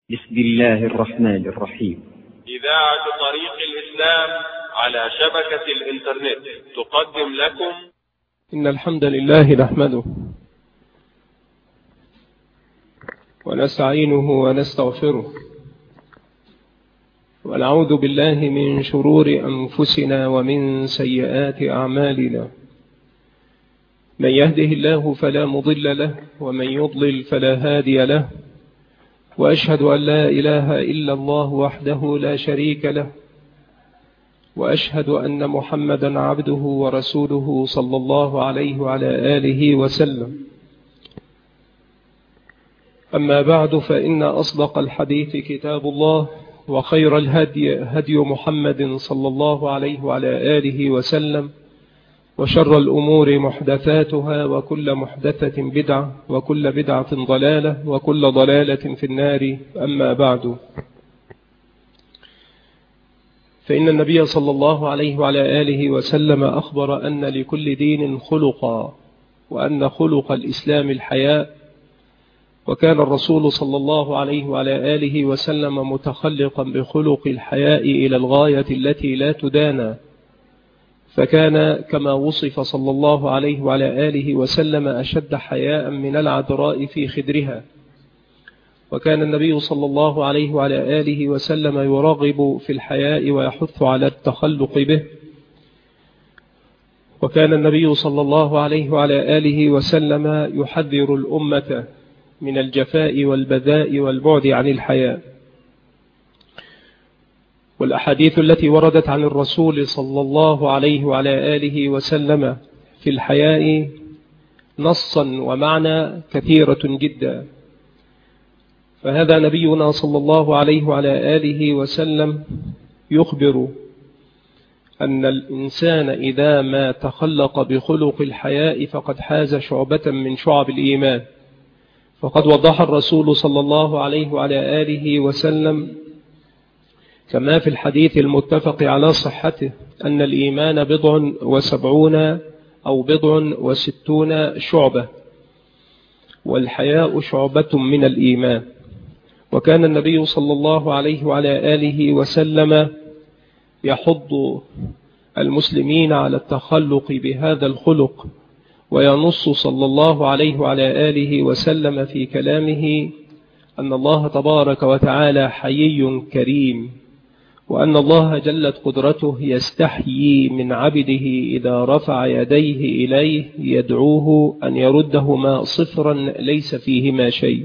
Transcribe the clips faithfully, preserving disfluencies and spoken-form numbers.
بسم الله الرحمن الرحيم. إذاعة طريق الإسلام على شبكة الإنترنت تقدم لكم إن الحمد لله نحمده ونستعينه ونستغفره ونعوذ بالله من شرور أنفسنا ومن سيئات أعمالنا. من يهده الله فلا مضل له ومن يضلل فلا هادي له، وأشهد أن لا إله إلا الله وحده لا شريك له، وأشهد أن محمدا عبده ورسوله صلى الله عليه وعلى آله وسلم. أما بعد، فإن أصدق الحديث كتاب الله، وخير الهدي هدي محمد صلى الله عليه وعلى آله وسلم، وشر الأمور محدثاتها، وكل محدثة بدعة، وكل بدعة ضلالة، وكل ضلالة في النار. أما بعد، فإن النبي صلى الله عليه وعلى آله وسلم أخبر أن لكل دين خلقا، وأن خلق الإسلام الحياء، وكان الرسول صلى الله عليه وعلى آله وسلم متخلقا بخلق الحياء إلى الغاية التي لا تدانى، فكان كما وصف صلى الله عليه وعلى آله وسلم أشد حياء من العذراء في خدرها. وكان النبي صلى الله عليه وعلى آله وسلم يرغب في الحياء ويحث على التخلق به. وكان النبي صلى الله عليه وعلى آله وسلم يحذر الأمة من الجفاء والبذاء والبعد عن الحياء. والأحاديث التي وردت عن الرسول صلى الله عليه وعلى آله وسلم في الحياء نصا ومعنى كثيرة جدا. فهذا نبينا صلى الله عليه وعلى آله وسلم يخبر أن الإنسان إذا ما تخلق بخلق الحياء فقد حاز شعبة من شعب الإيمان. فقد وضح الرسول صلى الله عليه وعلى آله وسلم كما في الحديث المتفق على صحته أن الإيمان بضع وسبعون أو بضع وستون شعبة، والحياء شعبة من الإيمان. وكان النبي صلى الله عليه وعلى آله وسلم يحض المسلمين على التخلق بهذا الخلق، وينص صلى الله عليه وعلى آله وسلم في كلامه أن الله تبارك وتعالى حيي كريم، وأن الله جلت قدرته يستحيي من عبده إذا رفع يديه إليه يدعوه أن يردهما صفرا ليس فيهما شيء.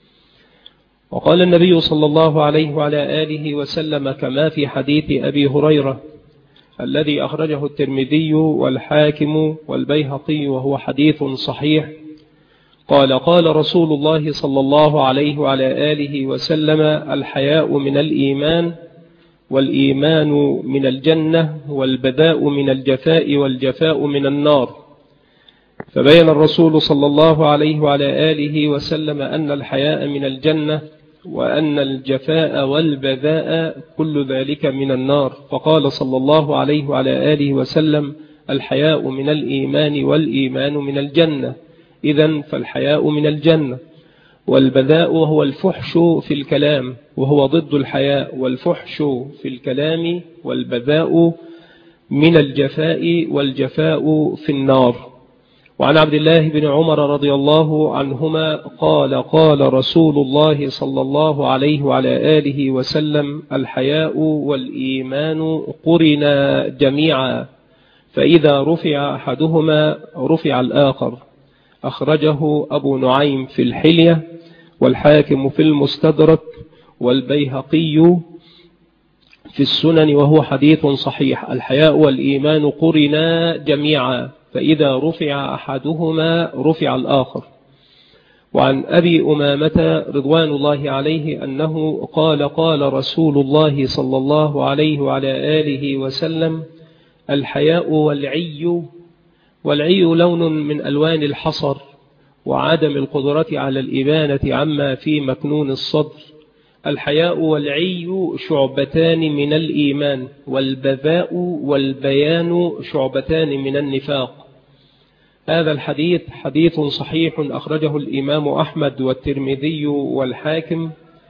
وقال النبي صلى الله عليه وعلى آله وسلم كما في حديث أبي هريرة الذي أخرجه الترمذي والحاكم والبيهقي وهو حديث صحيح، قال قال رسول الله صلى الله عليه وعلى آله وسلم: الحياء من الإيمان، والإيمان من الجنة، والبذاء من الجفاء، والجفاء من النار. فبين الرسول صلى الله عليه وعلى آله وسلم أن الحياء من الجنة، وأن الجفاء والبذاء كل ذلك من النار. فقال صلى الله عليه وعلى آله وسلم: الحياء من الإيمان، والإيمان من الجنة. إذن فالحياء من الجنة. والبذاء هو الفحش في الكلام، وهو ضد الحياء. والفحش في الكلام والبذاء من الجفاء، والجفاء في النار. وعن عبد الله بن عمر رضي الله عنهما قال قال رسول الله صلى الله عليه وعلى آله وسلم: الحياء والإيمان قرنا جميعا، فإذا رفع أحدهما رفع الآخر. أخرجه أبو نعيم في الحلية، والحاكم في المستدرك، والبيهقي في السنن، وهو حديث صحيح. الحياء والإيمان قرنا جميعا، فإذا رفع أحدهما رفع الآخر. وعن أبي أمامة رضوان الله عليه أنه قال قال رسول الله صلى الله عليه وعلى آله وسلم: الحياء والعي. والعي لون من ألوان الحصر وعدم القدرة على الإبانة عما في مكنون الصدر. الحياء والعي شعبتان من الإيمان، والبذاء والبيان شعبتان من النفاق. هذا الحديث حديث صحيح أخرجه الإمام أحمد والترمذي والحاكم.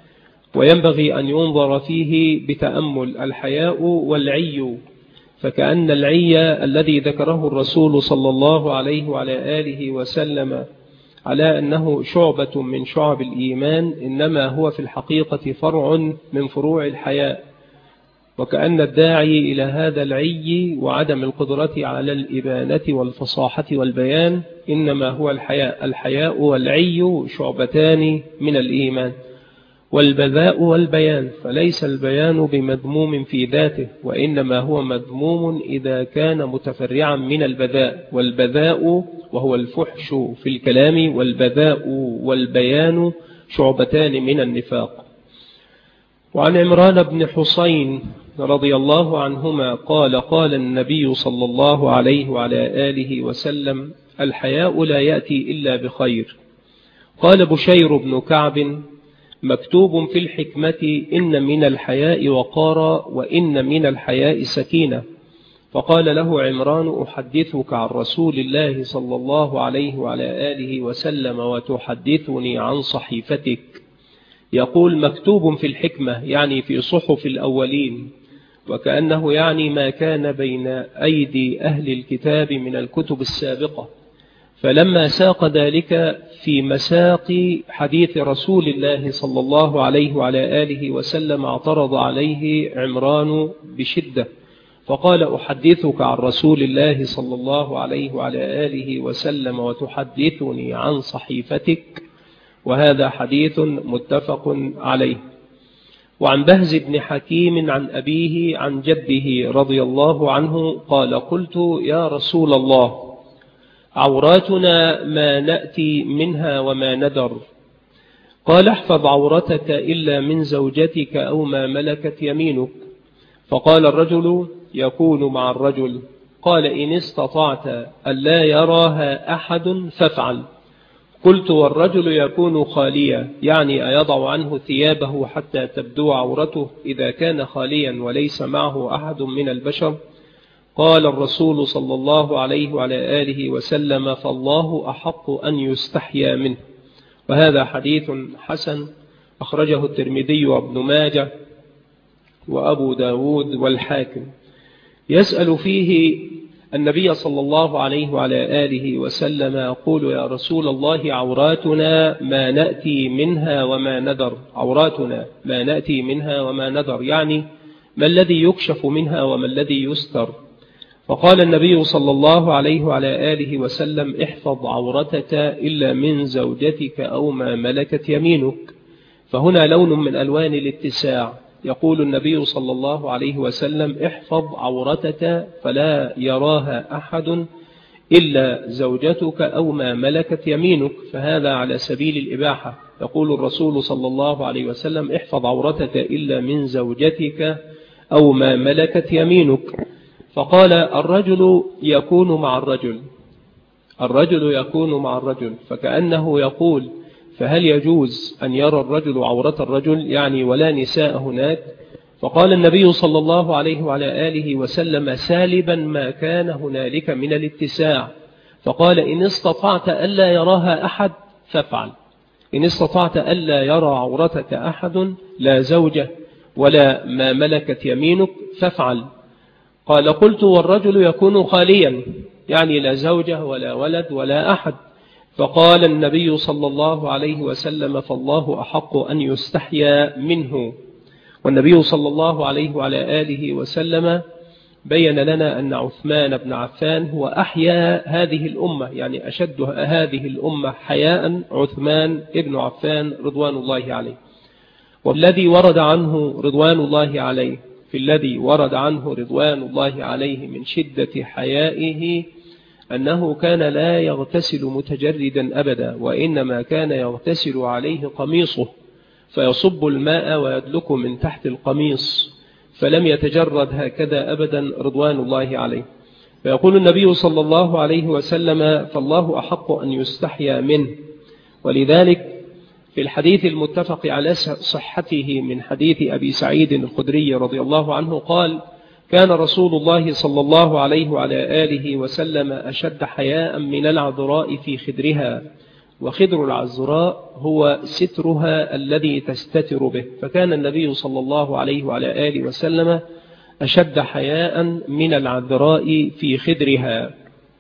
وينبغي أن ينظر فيه بتأمل. الحياء والعي، فكأن العي الذي ذكره الرسول صلى الله عليه وعلى آله وسلم على أنه شعبة من شعب الإيمان، إنما هو في الحقيقة فرع من فروع الحياء، وكأن الداعي إلى هذا العي وعدم القدرة على الإبانة والفصاحة والبيان إنما هو الحياء. الحياء والعي شعبتان من الإيمان، والبذاء والبيان، فليس البيان بمذموم في ذاته، وإنما هو مذموم إذا كان متفرعا من البذاء. والبذاء وهو الفحش في الكلام، والبذاء والبيان شعبتان من النفاق. وعن عمران بن حسين رضي الله عنهما قال قال النبي صلى الله عليه وعلى آله وسلم: الحياء لا يأتي إلا بخير. قال بشير بن كعب: مكتوب في الحكمة: إن من الحياء وقارا، وإن من الحياء سكينة. فقال له عمران: أحدثك عن رسول الله صلى الله عليه وعلى آله وسلم وتحدثني عن صحيفتك. يقول مكتوب في الحكمة يعني في صحف الأولين، وكأنه يعني ما كان بين أيدي أهل الكتاب من الكتب السابقة. فلما ساق ذلك في مساق حديث رسول الله صلى الله عليه وعلى آله وسلم اعترض عليه عمران بشدة، فقال: أحدثك عن رسول الله صلى الله عليه وعلى آله وسلم وتحدثني عن صحيفتك. وهذا حديث متفق عليه. وعن بهز بن حكيم عن أبيه عن جده رضي الله عنه قال: قلت: يا رسول الله، عوراتنا ما نأتي منها وما ندر. قال: احفظ عورتك إلا من زوجتك أو ما ملكت يمينك. فقال الرجل: يكون مع الرجل. قال: إن استطعت ألا يراها أحد فافعل. قلت: والرجل يكون خاليا، يعني أيضع عنه ثيابه حتى تبدو عورته إذا كان خاليا وليس معه أحد من البشر؟ قال الرسول صلى الله عليه وعلى آله وسلم: فالله أحق أن يستحيا منه. وهذا حديث حسن أخرجه الترمذي وابن ماجه وأبو داود والحاكم. يسأل فيه النبي صلى الله عليه وعلى آله وسلم يقول: يا رسول الله، عوراتنا ما نأتي منها وما ندر. عوراتنا ما نأتي منها وما ندر، يعني ما الذي يكشف منها وما الذي يستر. فقال النبي صلى الله عليه وعلى آله وسلم: احفظ عورتك إلا من زوجتك أو ما ملكت يمينك. فهنا لون من ألوان الاتساع. يقول النبي صلى الله عليه وسلم: احفظ عورتك فلا يراها أحد إلا زوجتك أو ما ملكت يمينك، فهذا على سبيل الإباحة. يقول الرسول صلى الله عليه وسلم: احفظ عورتك إلا من زوجتك أو ما ملكت يمينك. فقال: الرجل يكون مع الرجل. الرجل يكون مع الرجل، فكأنه يقول: فهل يجوز أن يرى الرجل عورة الرجل، يعني ولا نساء هناك؟ فقال النبي صلى الله عليه وعلى آله وسلم سالبا ما كان هنالك من الاتساع، فقال: إن استطعت ألا يراها أحد فافعل. إن استطعت ألا يرى عورتك أحد، لا زوجة ولا ما ملكت يمينك، فافعل. قال: قلت: والرجل يكون خاليا، يعني لا زوجة ولا ولد ولا أحد. فقال النبي صلى الله عليه وسلم: فالله أحق أن يستحيا منه. والنبي صلى الله عليه وعلى آله وسلم بين لنا أن عثمان بن عفان هو أحيا هذه الأمة، يعني أشد هذه الأمة حياء عثمان بن عفان رضوان الله عليه. والذي ورد عنه رضوان الله عليه في الذي ورد عنه رضوان الله عليه من شدة حيائه أنه كان لا يغتسل متجردا أبدا، وإنما كان يغتسل عليه قميصه فيصب الماء ويدلك من تحت القميص، فلم يتجرد هكذا أبدا رضوان الله عليه. فيقول النبي صلى الله عليه وسلم: فالله أحق أن يستحيا منه. ولذلك في الحديث المتفق على صحته من حديث أبي سعيد الخدري رضي الله عنه قال: كان رسول الله صلى الله عليه وعلى آله وسلم أشد حياء من العذراء في خدرها، وخدر العذراء هو سترها الذي تستتر به، فكان النبي صلى الله عليه وعلى آله وسلم أشد حياء من العذراء في خدرها.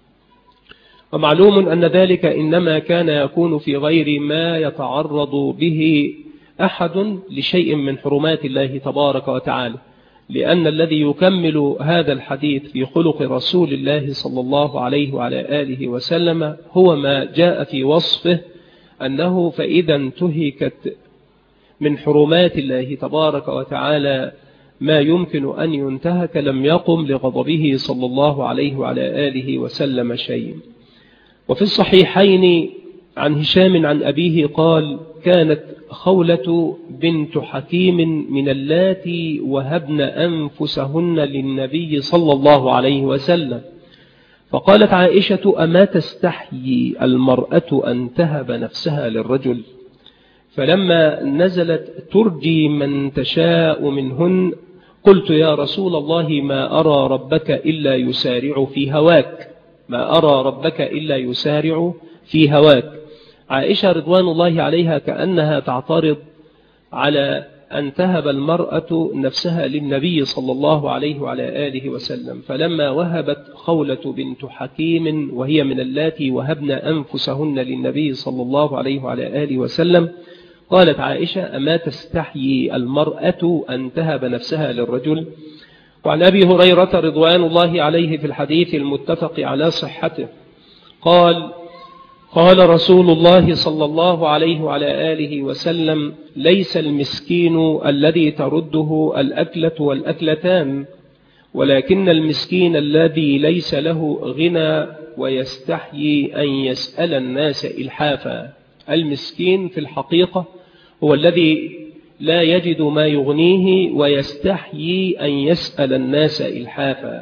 ومعلوم أن ذلك إنما كان يكون في غير ما يتعرض به أحد لشيء من حرمات الله تبارك وتعالى، لأن الذي يكمل هذا الحديث في خلق رسول الله صلى الله عليه وعلى آله وسلم هو ما جاء في وصفه أنه فإذا انتهكت من حرمات الله تبارك وتعالى ما يمكن أن ينتهك لم يقم لغضبه صلى الله عليه وعلى آله وسلم شيء. وفي الصحيحين عن هشام عن أبيه قال: كانت خولة بنت حكيم من اللاتي وهبن أنفسهن للنبي صلى الله عليه وسلم، فقالت عائشة: أما تستحيي المرأة أن تهب نفسها للرجل؟ فلما نزلت ترجي من تشاء منهن قلت: يا رسول الله ما أرى ربك إلا يسارع في هواك، ما أرى ربك إلا يسارع في هواك. عائشة رضوان الله عليها كأنها تعترض على أن تهب المرأة نفسها للنبي صلى الله عليه وعلى آله وسلم، فلما وهبت خولة بنت حكيم وهي من اللاتي وهبن أنفسهن للنبي صلى الله عليه وعلى آله وسلم قالت عائشة: أما تستحيي المرأة أن تهب نفسها للرجل؟ وعن أبي هريرة رضوان الله عليه في الحديث المتفق على صحته قال: قال رسول الله صلى الله عليه وعلى آله وسلم: ليس المسكين الذي ترده الأكلة والأكلتان، ولكن المسكين الذي ليس له غنى ويستحيي أن يسأل الناس إلحافا. المسكين في الحقيقة هو الذي لا يجد ما يغنيه ويستحيي أن يسأل الناس إلحافا.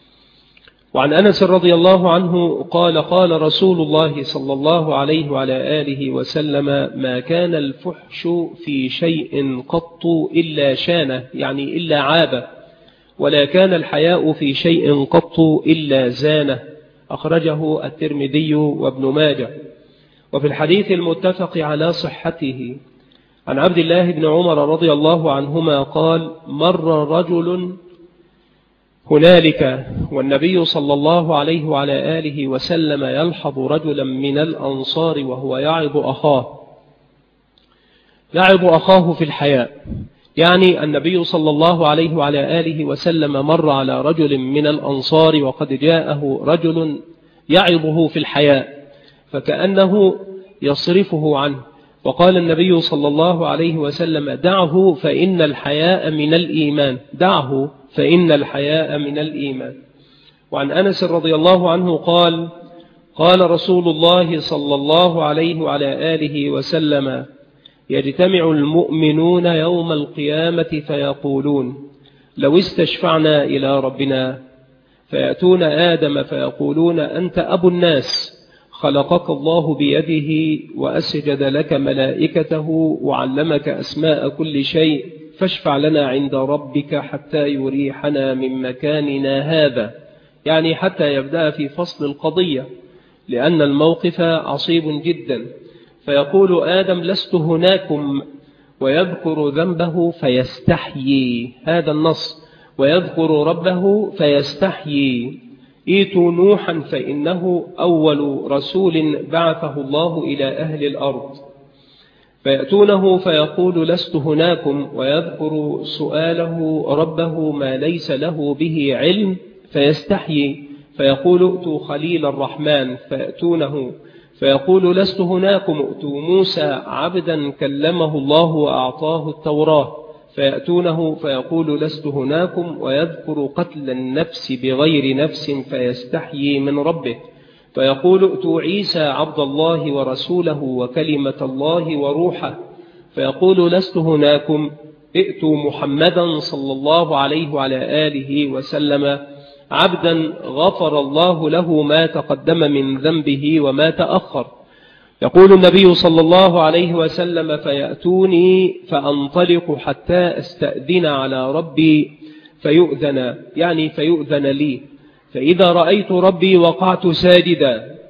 وعن أنس رضي الله عنه قال: قال رسول الله صلى الله عليه وعلى آله وسلم: ما كان الفحش في شيء قط إلا شانه، يعني إلا عابه، ولا كان الحياء في شيء قط إلا زانه. أخرجه الترمذي وابن ماجه. وفي الحديث المتفق على صحته عن عبد الله بن عمر رضي الله عنهما قال: مر رجل هنالك والنبي صلى الله عليه وعلى آله وسلم يلحظ رجلا من الأنصار وهو يعظ أخاه يعظ أخاه في الحياء، يعني النبي صلى الله عليه وعلى آله وسلم مر على رجل من الأنصار وقد جاءه رجل يعظه في الحياء فكأنه يصرفه عنه، وقال النبي صلى الله عليه وسلم: دعه فإن الحياء من الإيمان، دعه فإن الحياء من الإيمان. وعن أنس رضي الله عنه قال: قال رسول الله صلى الله عليه وعلى آله وسلم: يجتمع المؤمنون يوم القيامة فيقولون: لو استشفعنا إلى ربنا، فيأتون آدم فيقولون: أنت أبو الناس، خلقك الله بيده وأسجد لك ملائكته وعلمك أسماء كل شيء، فاشفع لنا عند ربك حتى يريحنا من مكاننا هذا، يعني حتى يبدأ في فصل القضية، لأن الموقف عصيب جدا. فيقول آدم: لست هناكم، ويذكر ذنبه فيستحيي، هذا النص، ويذكر ربه فيستحيي. ايتوا نوحا فإنه أول رسول بعثه الله إلى أهل الأرض، فيأتونه فيقول: لست هناكم، ويذكر سؤاله ربه ما ليس له به علم فيستحيي، فيقول: ائتوا خليل الرحمن، فيأتونه فيقول: لست هناكم، ائتوا موسى عبدا كلمه الله وأعطاه التوراة، فيأتونه فيقول: لست هناكم، ويذكر قتل النفس بغير نفس فيستحيي من ربه، فيقول: ائتوا عيسى عبد الله ورسوله وكلمة الله وروحه، فيقول: لست هناكم، ائتوا محمدا صلى الله عليه وعلى آله وسلم عبدا غفر الله له ما تقدم من ذنبه وما تأخر. يقول النبي صلى الله عليه وسلم: فيأتوني فأنطلق حتى أستأذن على ربي فيؤذن، يعني فيؤذن لي، فإذا رأيت ربي وقعت ساجدا،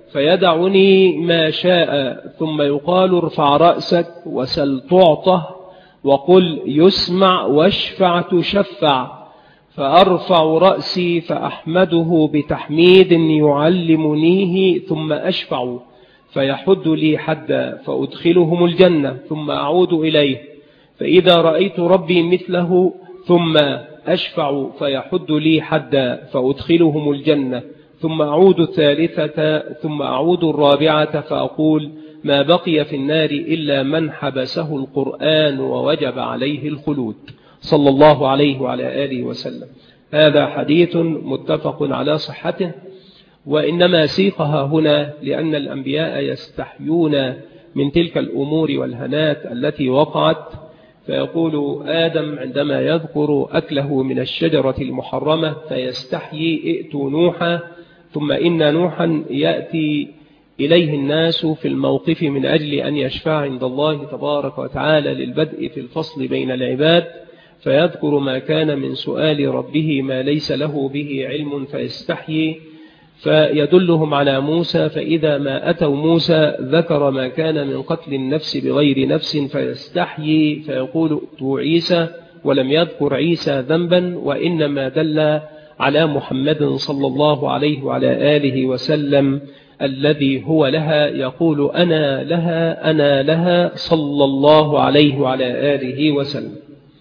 فيدعني ما شاء، ثم يقال ارفع رأسك وسل تعطه وقل يسمع واشفع تشفع، فأرفع رأسي فأحمده بتحميد يعلمنيه ثم أشفع، فيحد لي حدا فأدخلهم الجنة ثم أعود إليه، فإذا رأيت ربي مثله ثم أشفع فيحد لي حدا فأدخلهم الجنة، ثم أعود الثالثة ثم أعود الرابعة فأقول ما بقي في النار إلا من حبسه القرآن ووجب عليه الخلود، صلى الله عليه وعلى آله وسلم. هذا حديث متفق على صحته، وإنما سيقها هنا لأن الأنبياء يستحيون من تلك الأمور والهنات التي وقعت، فيقول آدم عندما يذكر أكله من الشجرة المحرمة فيستحيي ائتوا نوحا، ثم إن نوحا يأتي إليه الناس في الموقف من أجل أن يشفع عند الله تبارك وتعالى للبدء في الفصل بين العباد، فيذكر ما كان من سؤال ربه ما ليس له به علم فيستحيي، فيدلهم على موسى، فإذا ما أتوا موسى ذكر ما كان من قتل النفس بغير نفس فيستحيي فيقول ائتوا عيسى، ولم يذكر عيسى ذنبا، وإنما دل على محمد صلى الله عليه وعلى آله وسلم الذي هو لها، يقول أنا لها أنا لها صلى الله عليه وعلى آله وسلم.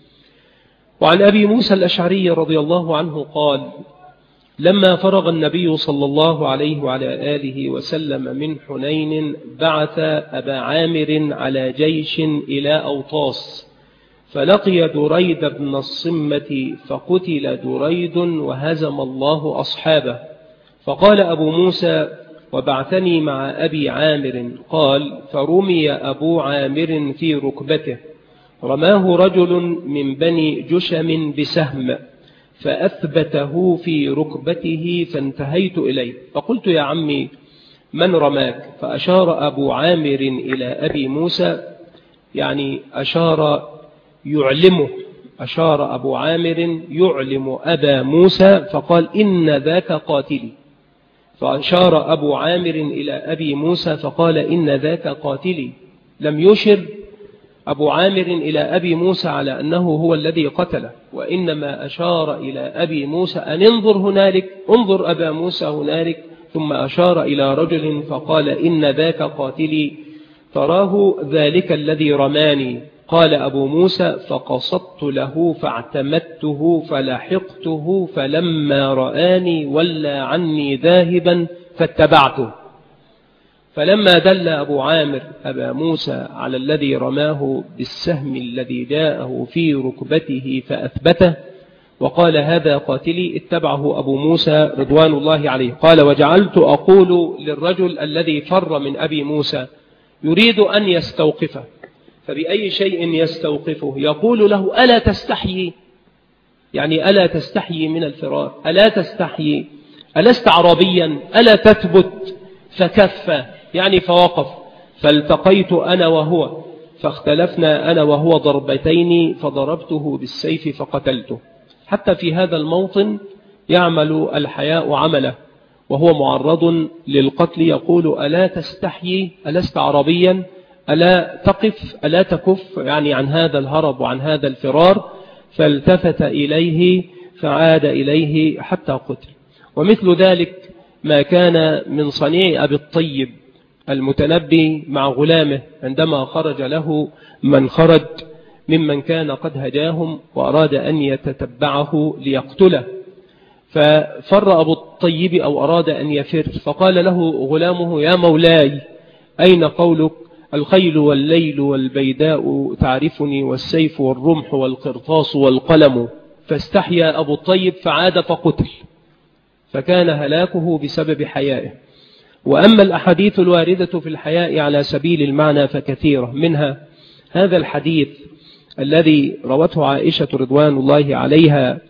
وعن أبي موسى الأشعري رضي الله عنه قال لما فرغ النبي صلى الله عليه وعلى آله وسلم من حنين بعث أبا عامر على جيش إلى أوطاس، فلقي دريد بن الصمة فقتل دريد وهزم الله أصحابه، فقال أبو موسى وبعثني مع أبي عامر، قال فرمي أبو عامر في ركبته، رماه رجل من بني جشم بسهم فأثبته في ركبته فانتهيت إليه، فقلت يا عمي من رماك؟ فأشار أبو عامر إلى أبي موسى، يعني أشار يعلمه، أشار أبو عامر يعلم أبا موسى، فقال إن ذاك قاتلي، فأشار أبو عامر إلى أبي موسى فقال إن ذاك قاتلي، لم يشر أبو عامر إلى أبي موسى على أنه هو الذي قتله، وإنما أشار إلى أبي موسى أن انظر هنالك، انظر أبا موسى هنالك، ثم أشار إلى رجل فقال إن ذاك قاتلي، تراه ذلك الذي رماني؟ قال أبو موسى فقصدت له فاعتمدته فلحقته، فلما رآني ولى عني ذاهبا فاتبعته، فلما دل أبو عامر أبا موسى على الذي رماه بالسهم الذي جاءه في ركبته فأثبته وقال هذا قاتلي، اتبعه أبو موسى رضوان الله عليه. قال وجعلت أقول للرجل الذي فر من أبي موسى يريد أن يستوقفه، فبأي شيء يستوقفه؟ يقول له ألا تستحيي، يعني ألا تستحيي من الفرار، ألا تستحيي، ألست عربيا، ألا تثبت؟ فكف، يعني فوقف، فالتقيت أنا وهو فاختلفنا أنا وهو ضربتين فضربته بالسيف فقتلته. حتى في هذا الموطن يعمل الحياء عمله وهو معرض للقتل، يقول ألا تستحيي، ألست عربيا، ألا تقف، ألا تكف، يعني عن هذا الهرب وعن هذا الفرار، فالتفت إليه فعاد إليه حتى قتل. ومثل ذلك ما كان من صنيع أبي الطيب المتنبي مع غلامه عندما خرج له من خرج ممن كان قد هجاهم وأراد أن يتتبعه ليقتله، ففر أبو الطيب أو أراد أن يفر، فقال له غلامه يا مولاي أين قولك الخيل والليل والبيداء تعرفني والسيف والرمح والقرطاس والقلم؟ فاستحيا أبو الطيب فعاد فقتل، فكان هلاكه بسبب حيائه. وأما الأحاديث الواردة في الحياء على سبيل المعنى فكثيرة، منها هذا الحديث الذي روته عائشة رضوان الله عليها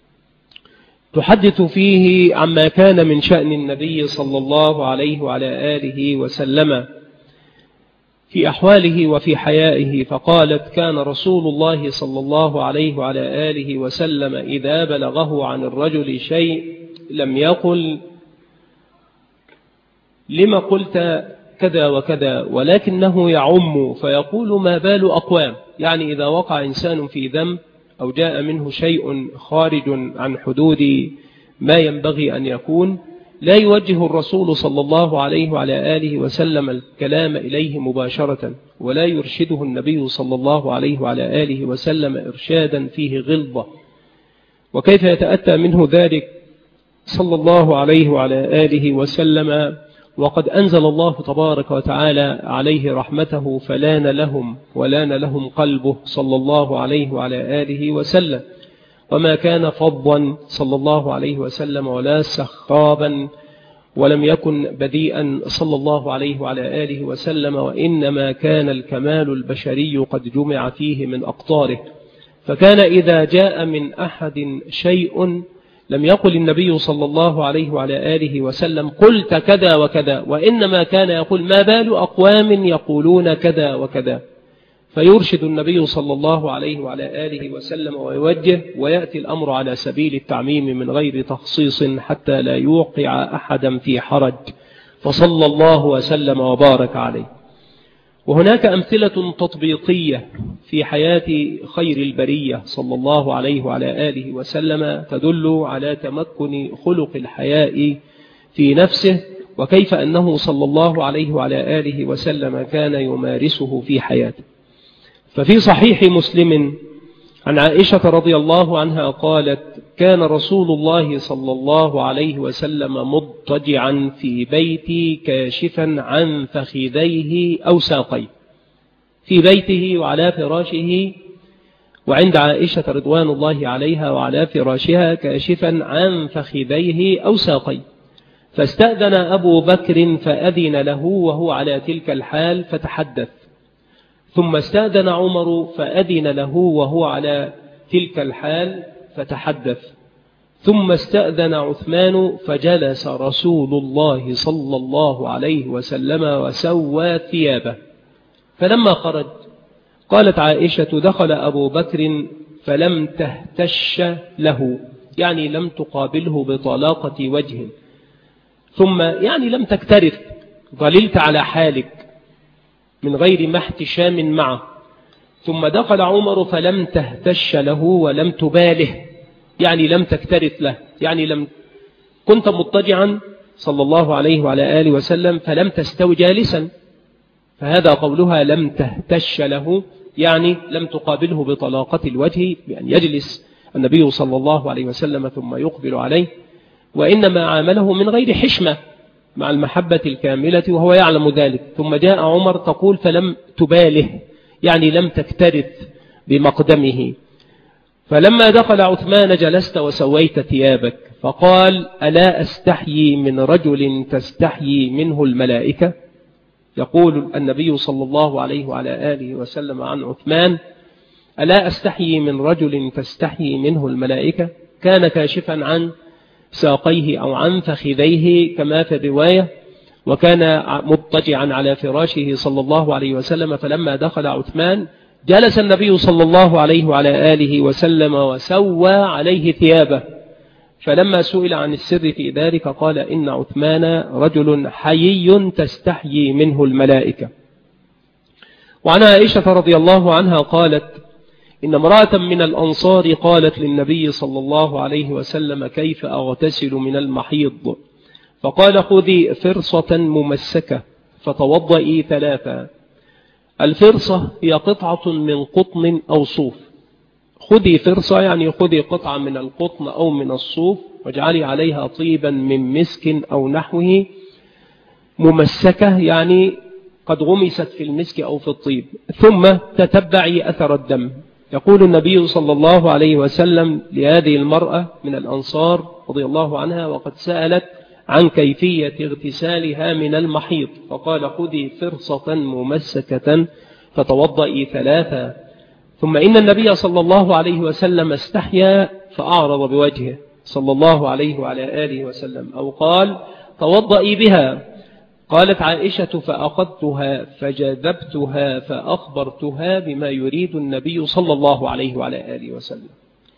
تحدث فيه عما كان من شأن النبي صلى الله عليه وعلى آله وسلم في أحواله وفي حيائه، فقالت كان رسول الله صلى الله عليه وعلى آله وسلم إذا بلغه عن الرجل شيء لم يقل لما قلت كذا وكذا، ولكنه يعم فيقول ما بال أقوام، يعني إذا وقع إنسان في ذنب أو جاء منه شيء خارج عن حدود ما ينبغي أن يكون، لا يوجه الرسول صلى الله عليه وعلى آله وسلم الكلام إليه مباشرة، ولا يرشده النبي صلى الله عليه وعلى آله وسلم إرشادا فيه غلظة. وكيف يتأتى منه ذلك صلى الله عليه وعلى آله وسلم وقد أنزل الله تبارك وتعالى عليه رحمته فلان لهم ولان لهم قلبه صلى الله عليه وعلى آله وسلم، وما كان فظا صلى الله عليه وسلم ولا سخابا، ولم يكن بذيئا صلى الله عليه وعلى آله وسلم، وإنما كان الكمال البشري قد جمع فيه من أقطاره. فكان إذا جاء من أحد شيء لم يقل النبي صلى الله عليه وعلى آله وسلم قلت كذا وكذا، وإنما كان يقول ما بال أقوام يقولون كذا وكذا، فيرشد النبي صلى الله عليه وعلى آله وسلم ويوجه، ويأتي الأمر على سبيل التعميم من غير تخصيص حتى لا يوقع أحدا في حرج، فصلى الله وسلم وبارك عليه. وهناك أمثلة تطبيقية في حياة خير البرية صلى الله عليه وعلى آله وسلم تدل على تمكن خلق الحياء في نفسه، وكيف أنه صلى الله عليه وعلى آله وسلم كان يمارسه في حياته. ففي صحيح مسلم عن عائشة رضي الله عنها قالت كان رسول الله صلى الله عليه وسلم مضطجعا في بيتي كاشفا عن فخذيه أو ساقيه، في بيته وعلى فراشه، وعند عائشة رضوان الله عليها وعلى فراشها كاشفا عن فخذيه أو ساقيه، فاستأذن أبو بكر فأذن له وهو على تلك الحال فتحدث، ثم استأذن عمر فأذن له وهو على تلك الحال فتحدث، ثم استأذن عثمان فجلس رسول الله صلى الله عليه وسلم وسوى ثيابه. فلما خرج قالت عائشة دخل أبو بكر فلم تهتش له، يعني لم تقابله بطلاقة وجه، ثم يعني لم تكترث، ظللت على حالك من غير ما احتشام معه. ثم دخل عمر فلم تهتش له ولم تباله، يعني لم تكترث له، يعني لم كنت مضطجعا صلى الله عليه وعلى آله وسلم فلم تستوي جالسا، فهذا قولها لم تهتش له، يعني لم تقابله بطلاقة الوجه، بأن يجلس النبي صلى الله عليه وسلم ثم يقبل عليه، وإنما عامله من غير حشمة مع المحبة الكاملة وهو يعلم ذلك. ثم جاء عمر تقول فلم تباله، يعني لم تكترث بمقدمه. فلما دخل عثمان جلست وسويت ثيابك، فقال ألا أستحيي من رجل تستحيي منه الملائكة؟ يقول النبي صلى الله عليه وعلى آله وسلم عن عثمان ألا أستحيي من رجل تستحيي منه الملائكة؟ كان كاشفا عن ساقيه أو عن فخذيه كما في الرواية، وكان مضطجعا على فراشه صلى الله عليه وسلم. فلما دخل عثمان جلس النبي صلى الله عليه وعلى آله وسلم وسوى عليه ثيابه، فلما سئل عن السر في ذلك قال إن عثمان رجل حيي تستحيي منه الملائكة. وعن عائشة رضي الله عنها قالت إن امرأة من الأنصار قالت للنبي صلى الله عليه وسلم كيف أغتسل من المحيض؟ فقال خذي فرصة ممسكة فتوضئي ثلاثا. الفرصة هي قطعة من قطن أو صوف، خذي فرصة يعني خذي قطعة من القطن أو من الصوف واجعلي عليها طيبا من مسك أو نحوه، ممسكة يعني قد غمست في المسك أو في الطيب، ثم تتبعي أثر الدم. يقول النبي صلى الله عليه وسلم لهذه المرأة من الأنصار رضي الله عنها وقد سألت عن كيفية اغتسالها من المحيض، فقال خذي فرصة ممسكة فتوضئي ثلاثا. ثم إن النبي صلى الله عليه وسلم استحيا فأعرض بوجهه صلى الله عليه وعلى آله وسلم، أو قال توضئي بها. قالت عائشة فأخذتها فجذبتها فأخبرتها بما يريد النبي صلى الله عليه وعلى آله وسلم.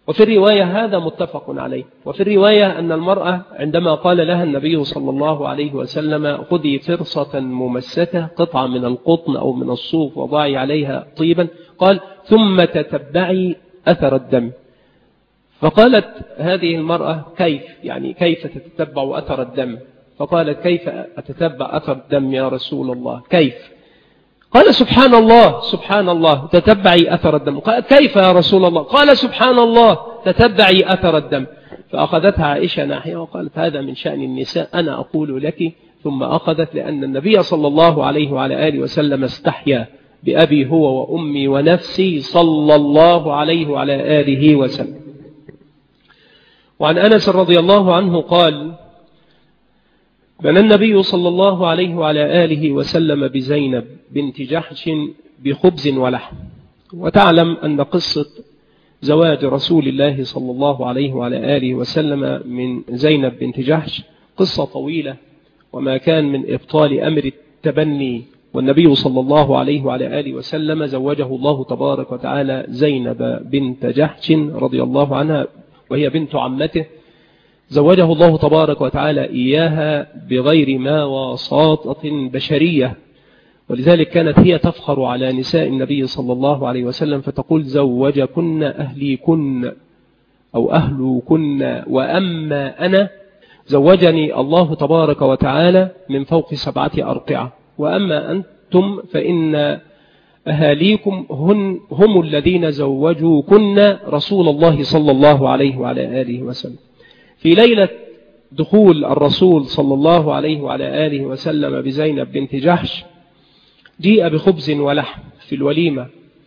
وفي الرواية هذا متفق عليه. وفي الرواية أن المرأة عندما قال لها النبي صلى الله عليه وسلم خذي فرصة ممسكة قطعة من القطن أو من الصوف وضعي عليها طيبا، قال ثم تتبعي أثر الدم. فقالت هذه المرأة كيف يعني كيف تتبع أثر الدم؟ فقالت كيف أتتبع أثر الدم يا رسول الله كيف؟ قال سبحان الله سبحان الله تتبعي أثر الدم. قال كيف يا رسول الله؟ قال سبحان الله تتبعي أثر الدم. فأخذتها عائشة ناحية وقالت هذا من شأن النساء، أنا أقول لك. ثم أخذت لأن النبي صلى الله عليه وعلى آله وسلم استحيا بأبي هو وأمي ونفسي صلى الله عليه وعلى آله وسلم. وعن أنس رضي الله عنه قال بنى النبي صلى الله عليه وعلى آله وسلم بزينب بنت جحش بخبز ولحم. وتعلم أن قصة زواج رسول الله صلى الله عليه وعلى آله وسلم من زينب بنت جحش قصة طويلة، وما كان من إبطال أمر التبني. والنبي صلى الله عليه وعلى آله وسلم زوجه الله تبارك وتعالى زينب بنت جحش رضي الله عنها وهي بنت عمته، زوجه الله تبارك وتعالى إياها بغير ما واسطة بشرية. ولذلك كانت هي تفخر على نساء النبي صلى الله عليه وسلم فتقول زوجكن أهليكن أو أهلكن، وأما أنا زوجني الله تبارك وتعالى من فوق سبعة أرقعة، وأما أنتم فإن أهاليكم هم, هم الذين زوجوكن رسول الله صلى الله عليه وعلى آله وسلم. في ليلة دخول الرسول صلى الله عليه وعلى آله وسلم بزينب بنت جحش جيء بخبز ولحم في الوليمة،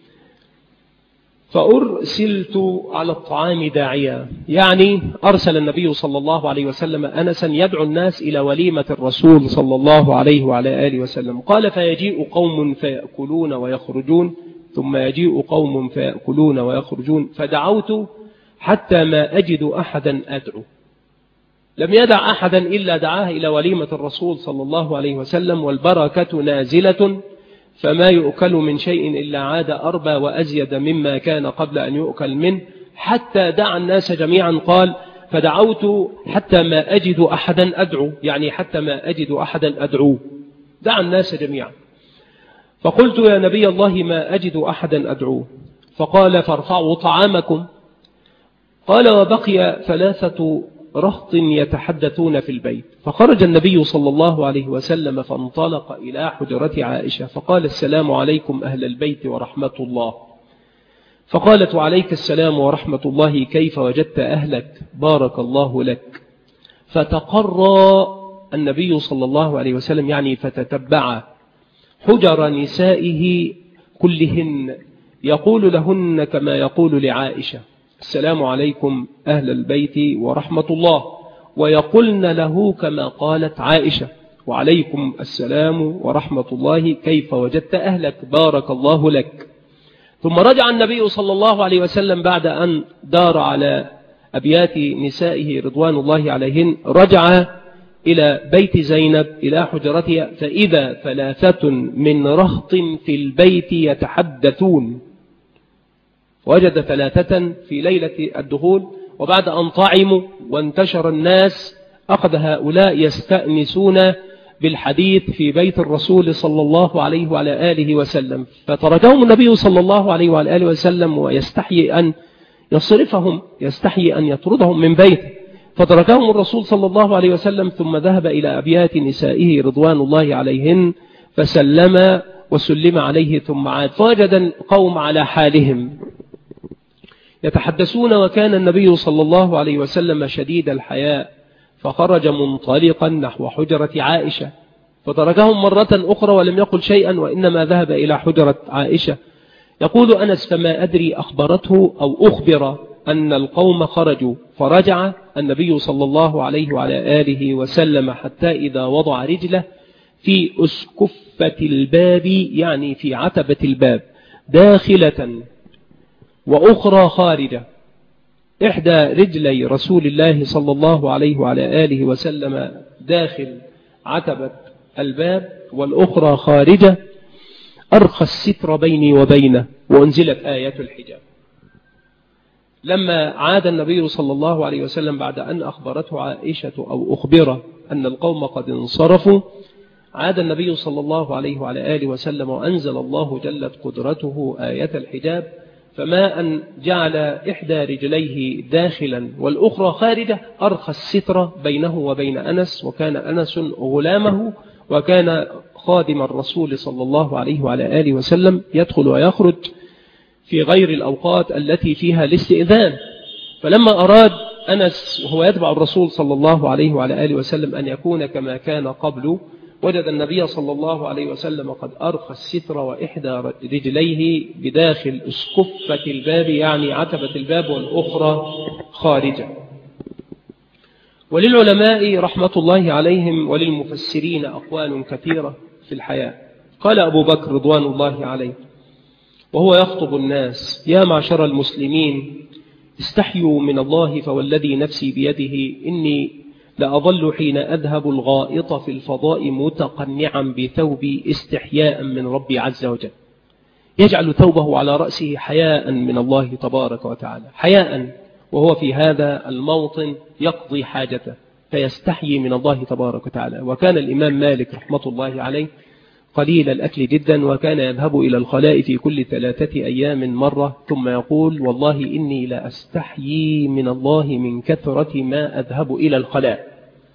فأرسلت على الطعام داعيا، يعني أرسل النبي صلى الله عليه وسلم أنسا يدعو الناس إلى وليمة الرسول صلى الله عليه وعلى آله وسلم. قال فيجيء قوم فيأكلون ويخرجون، ثم يجيء قوم فيأكلون ويخرجون، فدعوت حتى ما أجد أحدا أدعو. لم يدع أحدا إلا دعاه إلى وليمة الرسول صلى الله عليه وسلم، والبركة نازلة، فما يؤكل من شيء إلا عاد أربى وأزيد مما كان قبل أن يؤكل منه، حتى دعا الناس جميعا. قال فدعوت حتى ما أجد أحدا أدعو، يعني حتى ما أجد أحدا أدعو، دعا الناس جميعا. فقلت يا نبي الله ما أجد أحدا أدعو. فقال فارفعوا طعامكم. قال وبقي ثلاثة رهط يتحدثون في البيت. فخرج النبي صلى الله عليه وسلم فانطلق إلى حجرة عائشة فقال السلام عليكم أهل البيت ورحمة الله. فقالت وعليك السلام ورحمة الله، كيف وجدت أهلك؟ بارك الله لك. فتقرى النبي صلى الله عليه وسلم، يعني فتتبع حجر نسائه كلهن يقول لهن كما يقول لعائشة السلام عليكم أهل البيت ورحمة الله، ويقولن له كما قالت عائشة وعليكم السلام ورحمة الله، كيف وجدت أهلك؟ بارك الله لك. ثم رجع النبي صلى الله عليه وسلم بعد أن دار على أبيات نسائه رضوان الله عليهن، رجع إلى بيت زينب إلى حجرتها، فإذا ثلاثة من رهط في البيت يتحدثون. وجد ثلاثة في ليلة الدخول، وبعد أن طعموا وانتشر الناس أخذ هؤلاء يستأنسون بالحديث في بيت الرسول صلى الله عليه وعلى آله وسلم. فتركهم النبي صلى الله عليه وعلى آله وسلم ويستحيي أن يصرفهم، يستحيي أن يطردهم من بيته، فتركهم الرسول صلى الله عليه وسلم ثم ذهب إلى أبيات نسائه رضوان الله عليهن فسلم وسلم عليه ثم عاد، فوجد القوم على حالهم يتحدثون، وكان النبي صلى الله عليه وسلم شديد الحياء، فخرج منطلقا نحو حجرة عائشة فتركهم مرة أخرى ولم يقل شيئا، وإنما ذهب إلى حجرة عائشة. يقول أنس فما أدري أخبرته أو أخبر أن القوم خرجوا، فرجع النبي صلى الله عليه وعلى آله وسلم حتى إذا وضع رجله في أسكفة الباب، يعني في عتبة الباب، داخلة وأخرى خارجة، إحدى رجلي رسول الله صلى الله عليه وعلى آله وسلم داخل عتبة الباب والأخرى خارجة، أرخى الستر بيني وبينه، وأنزلت آية الحجاب. لما عاد النبي صلى الله عليه وسلم بعد أن أخبرته عائشة أو أخبره أن القوم قد انصرفوا، عاد النبي صلى الله عليه وعلى آله وسلم وأنزل الله جلت قدرته آية الحجاب، فما أن جعل إحدى رجليه داخلا والأخرى خارجة أرخى الستر بينه وبين أنس، وكان أنس غلامه وكان خادم الرسول صلى الله عليه وعلى آله وسلم، يدخل ويخرج في غير الأوقات التي فيها الاستئذان. فلما أراد أنس وهو يتبع الرسول صلى الله عليه وعلى آله وسلم أن يكون كما كان قبله، وجد النبي صلى الله عليه وسلم قد أرخى الستر وإحدى رجليه بداخل اسكفة الباب، يعني عتبة الباب، والأخرى خارجة. وللعلماء رحمة الله عليهم وللمفسرين أقوال كثيرة في الحياة. قال أبو بكر رضوان الله عليه وهو يخطب الناس: يا معشر المسلمين، استحيوا من الله فوالذي نفسي بيده إني لأظل حين أذهب الغائط في الفضاء متقنعا بثوبي استحياء من ربي عز وجل. يجعل ثوبه على رأسه حياء من الله تبارك وتعالى، حياء وهو في هذا الموطن يقضي حاجته، فيستحيي من الله تبارك وتعالى. وكان الإمام مالك رحمة الله عليه قليل الأكل جدا، وكان يذهب إلى الخلاء في كل ثلاثة أيام مرة، ثم يقول: والله إني لا أستحيي من الله من كثرة ما أذهب إلى الخلاء،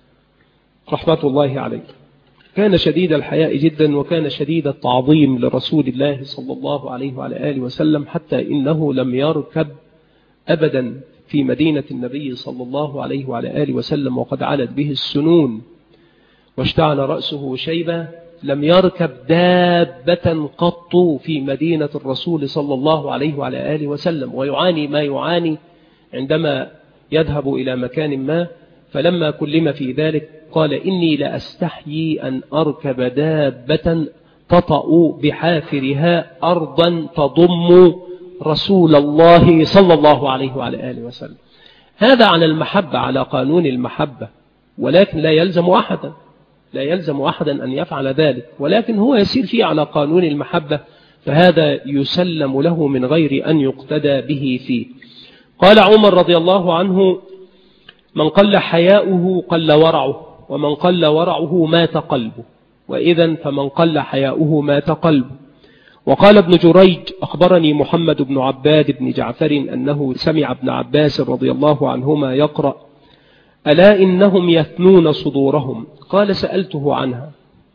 رحمة الله عليه. كان شديد الحياء جدا، وكان شديد التعظيم لرسول الله صلى الله عليه وعلى آله وسلم، حتى إنه لم يركب أبدا في مدينة النبي صلى الله عليه وعلى آله وسلم وقد علت به السنون واشتعل رأسه شيبة، لم يركب دابة قط في مدينة الرسول صلى الله عليه وعلى آله وسلم، ويعاني ما يعاني عندما يذهب إلى مكان ما. فلما كلم في ذلك قال: إني لأستحيي أن أركب دابة تطأ بحافرها أرضا تضم رسول الله صلى الله عليه وعلى آله وسلم. هذا على المحبة، على قانون المحبة، ولكن لا يلزم أحدا لا يلزم أحدا أن يفعل ذلك، ولكن هو يسير فيه على قانون المحبة، فهذا يسلم له من غير أن يقتدى به فيه. قال عمر رضي الله عنه: من قل حياؤه قل ورعه، ومن قل ورعه مات قلبه، وإذا فمن قل حياؤه مات قلبه. وقال ابن جريج: أخبرني محمد بن عباد بن جعفر أنه سمع ابن عباس رضي الله عنهما يقرأ: ألا إنهم يثنون صدورهم. قال: سألته عنها،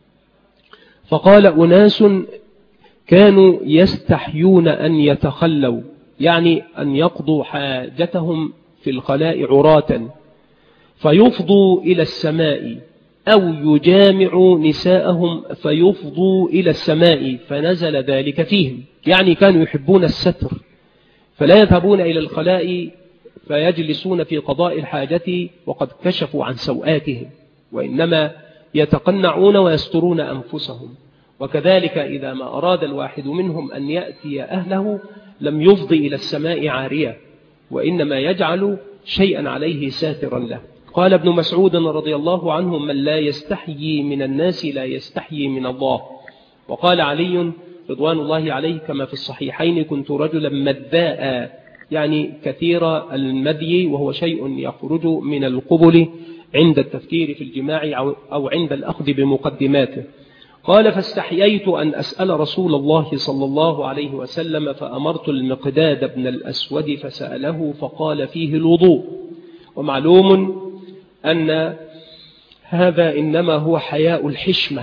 فقال: أناس كانوا يستحيون أن يتخلوا، يعني أن يقضوا حاجتهم في الخلاء عراة، فيفضوا إلى السماء، أو يجامعوا نساءهم فيفضوا إلى السماء، فنزل ذلك فيهم. يعني كانوا يحبون الستر، فلا يذهبون إلى الخلاء فيجلسون في قضاء الحاجة وقد كشفوا عن سوآتهم، وإنما يتقنعون ويسترون أنفسهم. وكذلك إذا ما أراد الواحد منهم أن يأتي أهله لم يفضي إلى السماء عارية، وإنما يجعل شيئا عليه ساترا له. قال ابن مسعود رضي الله عنه: من لا يستحيي من الناس لا يستحيي من الله. وقال علي رضوان الله عليه كما في الصحيحين: كنت رجلا مداء، يعني كثير المدي، وهو شيء يخرج من القبل عند التفكير في الجماع أو عند الأخذ بمقدماته. قال: فاستحييت أن أسأل رسول الله صلى الله عليه وسلم، فأمرت المقداد بن الأسود فسأله، فقال: فيه الوضوء. ومعلوم أن هذا إنما هو حياء الحشمة،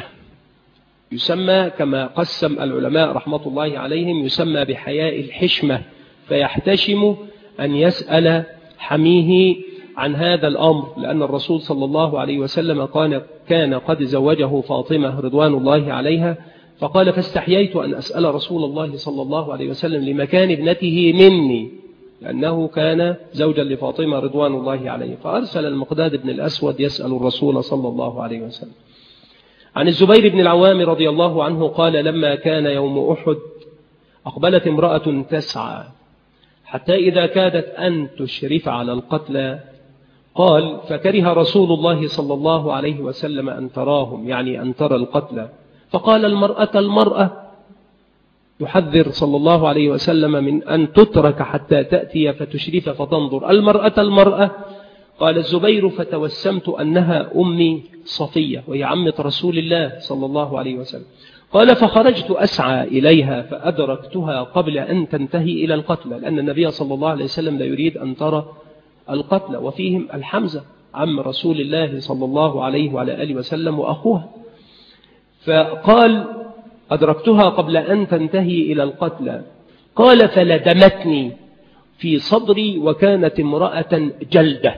يسمى كما قسم العلماء رحمة الله عليهم، يسمى بحياء الحشمة، فيحتشم أن يسأل حميه عن هذا الأمر، لأن الرسول صلى الله عليه وسلم كان قد زوجه فاطمة رضوان الله عليها، فقال: فاستحييت أن أسأل رسول الله صلى الله عليه وسلم لمكان ابنته مني، لأنه كان زوجا لفاطمة رضوان الله عليه. فأرسل المقداد بن الأسود يسأل الرسول صلى الله عليه وسلم. عن الزبير بن العوام رضي الله عنه قال: لما كان يوم أحد أقبلت امرأة تسعى حتى إذا كادت أن تشرف على القتلى، قال: فكره رسول الله صلى الله عليه وسلم أن تراهم، يعني أن ترى القتلى، فقال: المرأة المرأة، يحذر صلى الله عليه وسلم من أن تترك حتى تأتي فتشرف فتنظر المرأة المرأة. قال الزبير فتوسمت أنها أمي صفية وهي عمة رسول الله صلى الله عليه وسلم. قال فخرجت أسعى إليها فأدركتها قبل أن تنتهي إلى القتلى، لأن النبي صلى الله عليه وسلم لا يريد أن ترى القتلى، وفيهم الحمزة عم رسول الله صلى الله عليه وعلى آله وسلم وأخوها. فقال أدركتها قبل أن تنتهي إلى القتلى. قال فلدمتني في صدري وكانت امرأة جلدة.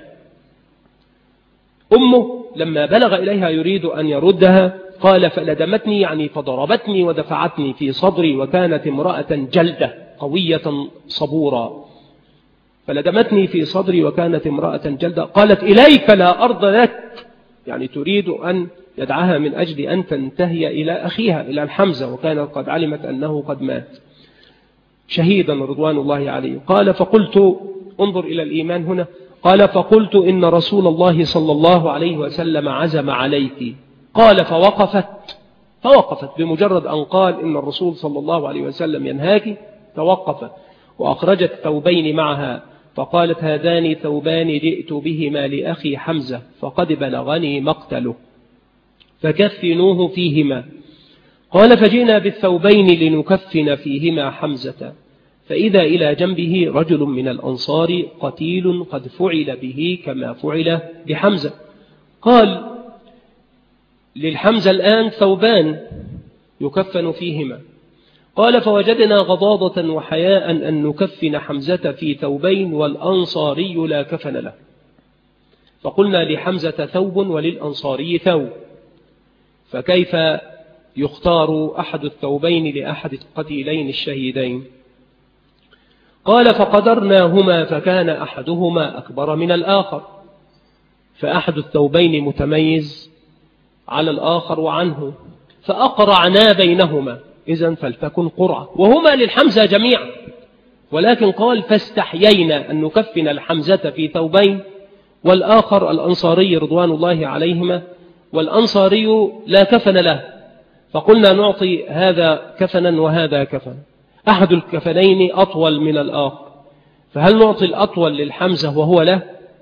أمه لما بلغ إليها يريد أن يردها قال فلدمتني يعني فضربتني ودفعتني في صدري وكانت امرأة جلدة قوية صبورا. فلدمتني في صدري وكانت امرأة جلدة. قالت إليك لا أرض لك، يعني تريد أن يدعها من أجل أن تنتهي إلى أخيها إلى الحمزة، وكانت قد علمت أنه قد مات شهيدا رضوان الله عليه. قال فقلت انظر إلى الإيمان هنا. قال فقلت إن رسول الله صلى الله عليه وسلم عزم عليك. قال فوقفت فوقفت بمجرد أن قال إن الرسول صلى الله عليه وسلم ينهاك توقفت، وأخرجت ثوبين معها فقالت هذان ثوبان جئت بهما لأخي حمزة فقد بلغني مقتله فكفنوه فيهما. قال فجئنا بالثوبين لنكفن فيهما حمزة فإذا إلى جنبه رجل من الأنصار قتيل قد فعل به كما فعل بحمزة. قال للحمزة الآن ثوبان يكفن فيهما. قال فوجدنا غضاضة وحياء أن نكفن حمزة في ثوبين والأنصاري لا كفن له، فقلنا لحمزة ثوب وللأنصاري ثوب، فكيف يختار أحد الثوبين لأحد القتيلين الشهيدين؟ قال فقدرناهما فكان أحدهما أكبر من الآخر، فأحد الثوبين متميز على الآخر وعنه، فأقرعنا بينهما، إذن فلتكن قرعة، وهما للحمزة جميعا، ولكن قال فاستحيينا أن نكفن الحمزة في ثوبين والآخر الأنصاري رضوان الله عليهما والأنصاري لا كفن له، فقلنا نعطي هذا كفنا وهذا كفن، أحد الكفنين أطول من الآخر، فهل نعطي الأطول للحمزة وهو له،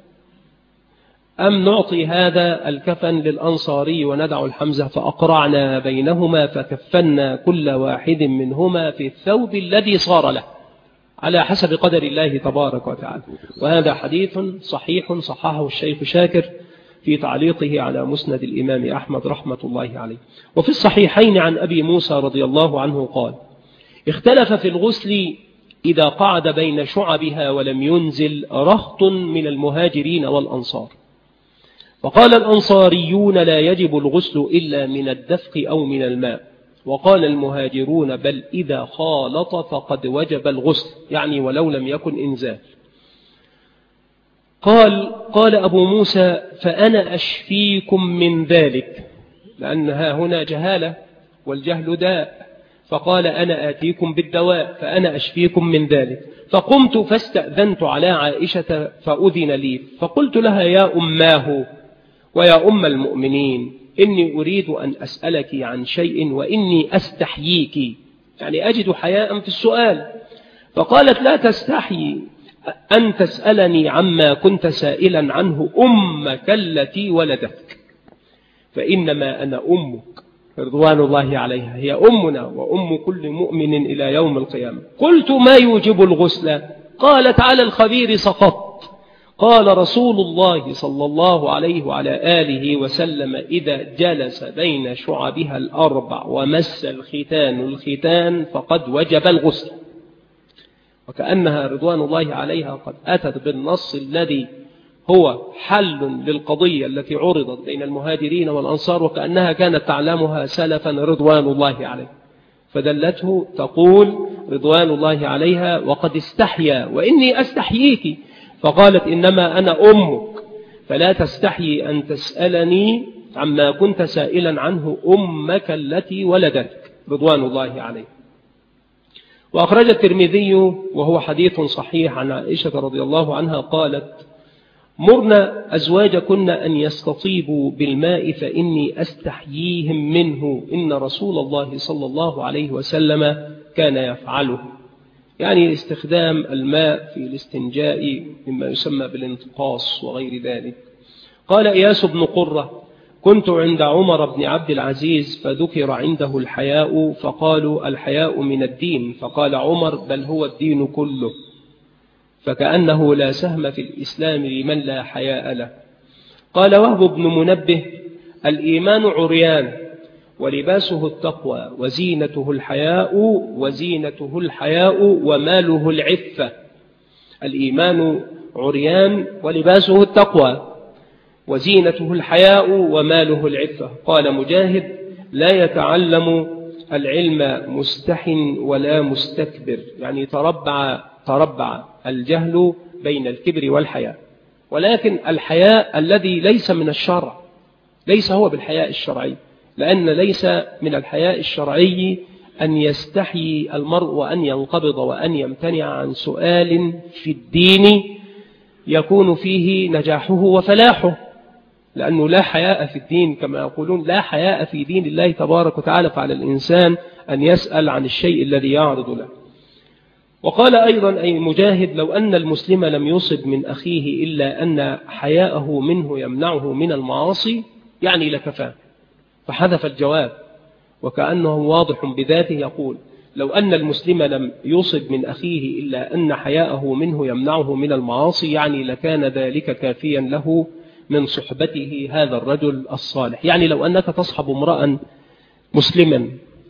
أم نعطي هذا الكفن للأنصاري وندع الحمزة؟ فأقرعنا بينهما فكفنا كل واحد منهما في الثوب الذي صار له على حسب قدر الله تبارك وتعالى. وهذا حديث صحيح صححه الشيخ شاكر في تعليقه على مسند الإمام أحمد رحمة الله عليه. وفي الصحيحين عن أبي موسى رضي الله عنه قال اختلف في الغسل إذا قعد بين شعبها ولم ينزل رهط من المهاجرين والأنصار، وقال الأنصاريون لا يجب الغسل إلا من الدفق أو من الماء، وقال المهاجرون بل إذا خالط فقد وجب الغسل، يعني ولو لم يكن إنزال. قال قال أبو موسى فأنا أشفيكم من ذلك، لأنها هنا جهالة والجهل داء، فقال أنا آتيكم بالدواء فأنا أشفيكم من ذلك. فقمت فاستأذنت على عائشة فأذن لي، فقلت لها يا أماه ويا أم المؤمنين إني أريد أن أسألك عن شيء وإني أستحييك، يعني أجد حياء في السؤال. فقالت لا تستحيي أن تسألني عما كنت سائلا عنه أمك التي ولدتك، فإنما أنا أمك رضوان الله عليها، هي أمنا وأم كل مؤمن إلى يوم القيامة. قلت ما يوجب الغسل؟ قالت على الخبير سقط. قال رسول الله صلى الله عليه وعلى آله وسلم إذا جلس بين شعبها الأربع ومس الختان الختان فقد وجب الغسل. وكأنها رضوان الله عليها قد أتت بالنص الذي هو حل للقضية التي عرضت بين المهاجرين والأنصار، وكأنها كانت تعلمها سلفا رضوان الله عليه، فدلته تقول رضوان الله عليها وقد استحيا وإني أستحييك، فقالت إنما أنا أمك فلا تستحيي أن تسألني عما كنت سائلا عنه أمك التي ولدتك رضوان الله عليه. وأخرج الترمذي وهو حديث صحيح عن عائشة رضي الله عنها قالت مرنا أزواجكن أن يستطيبوا بالماء فإني أستحييهم منه إن رسول الله صلى الله عليه وسلم كان يفعله، يعني استخدام الماء في الاستنجاء مما يسمى بالانتقاص وغير ذلك. قال إياس بن قرة: كنت عند عمر بن عبد العزيز فذكر عنده الحياء فقالوا: الحياء من الدين، فقال عمر: بل هو الدين كله، فكأنه لا سهم في الإسلام لمن لا حياء له. قال وهب بن منبه: الإيمان عريان ولباسه التقوى وزينته الحياء وزينته الحياء وماله العفة. الإيمان عريان ولباسه التقوى وزينته الحياء وماله العفة. قال مجاهد: لا يتعلم العلم مستح ولا مستكبر، يعني تربع تربع الجهل بين الكبر والحياء. ولكن الحياء الذي ليس من الشرع ليس هو بالحياء الشرعي، لأن ليس من الحياء الشرعي أن يستحيي المرء وأن ينقبض وأن يمتنع عن سؤال في الدين يكون فيه نجاحه وفلاحه، لأنه لا حياء في الدين كما يقولون، لا حياء في دين الله تبارك وتعالى، فعلى الإنسان أن يسأل عن الشيء الذي يعرض له. وقال أيضا أي مجاهد: لو أن المسلم لم يصب من أخيه إلا أن حياءه منه يمنعه من المعاصي يعني لكفاه، فحذف الجواب وكأنه واضح بذاته، يقول: لو أن المسلم لم يصب من أخيه إلا أن حياءه منه يمنعه من المعاصي يعني لكان ذلك كافيا له من صحبته هذا الرجل الصالح. يعني لو أنك تصحب امرأ مسلما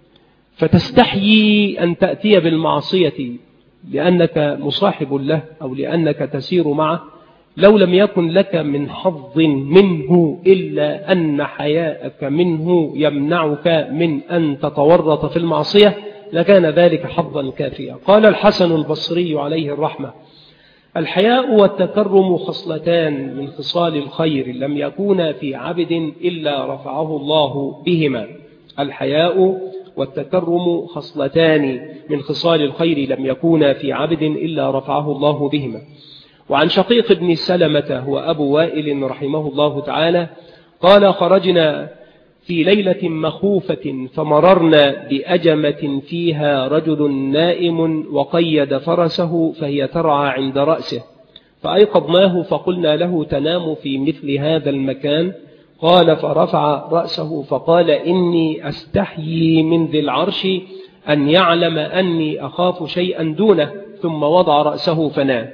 فتستحيي أن تأتي بالمعصية لأنك مصاحب له أو لأنك تسير معه، لو لم يكن لك من حظ منه إلا أن حياءك منه يمنعك من أن تتورط في المعصية لكان ذلك حظا كافيا. قال الحسن البصري عليه الرحمة: الحياء والتكرم خصلتان من خصال الخير لم يكونا في عبد إلا رفعه الله بهما. الحياء والتكرم خصلتان من خصال الخير لم يكونا في عبد إلا رفعه الله بهما. وعن شقيق بن سلمة هو أبو وائل رحمه الله تعالى قال: خرجنا في ليلة مخوفة فمررنا بأجمة فيها رجل نائم وقيد فرسه فهي ترعى عند رأسه، فأيقظناه فقلنا له: تنام في مثل هذا المكان؟ قال: فرفع رأسه فقال: إني أستحيي من ذي العرش أن يعلم أني أخاف شيئا دونه، ثم وضع رأسه فنام.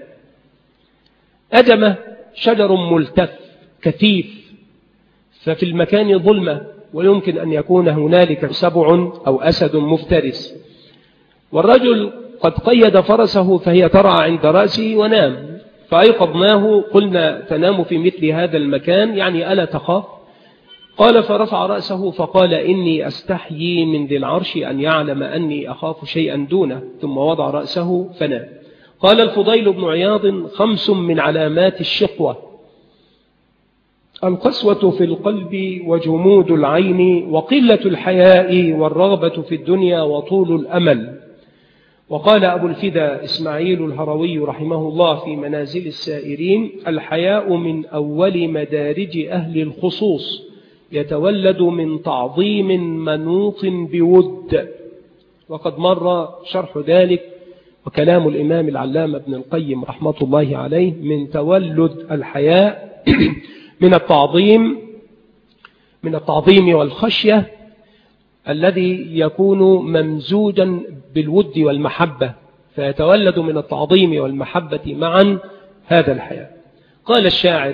أجمة شجر ملتف كثيف، ففي المكان ظلمة ويمكن أن يكون هنالك سبع أو أسد مفترس، والرجل قد قيد فرسه فهي ترعى عند رأسه ونام، فأيقظناه قلنا: تنام في مثل هذا المكان يعني ألا تخاف؟ قال: فرفع رأسه فقال: إني أستحيي من ذي العرش أن يعلم أني أخاف شيئا دونه، ثم وضع رأسه فنام. قال الفضيل بن عياض: خمس من علامات الشقوة: القسوة في القلب وجمود العين وقلة الحياء والرغبة في الدنيا وطول الأمل. وقال أبو الفدا إسماعيل الهروي رحمه الله في منازل السائرين: الحياء من أول مدارج أهل الخصوص، يتولد من تعظيم منوط بود. وقد مر شرح ذلك وكلام الإمام العلامة ابن القيم رحمة الله عليه من تولد الحياء من التعظيم من التعظيم والخشية الذي يكون ممزوجا بالود والمحبة، فيتولد من التعظيم والمحبة معا هذا الحياء. قال الشاعر: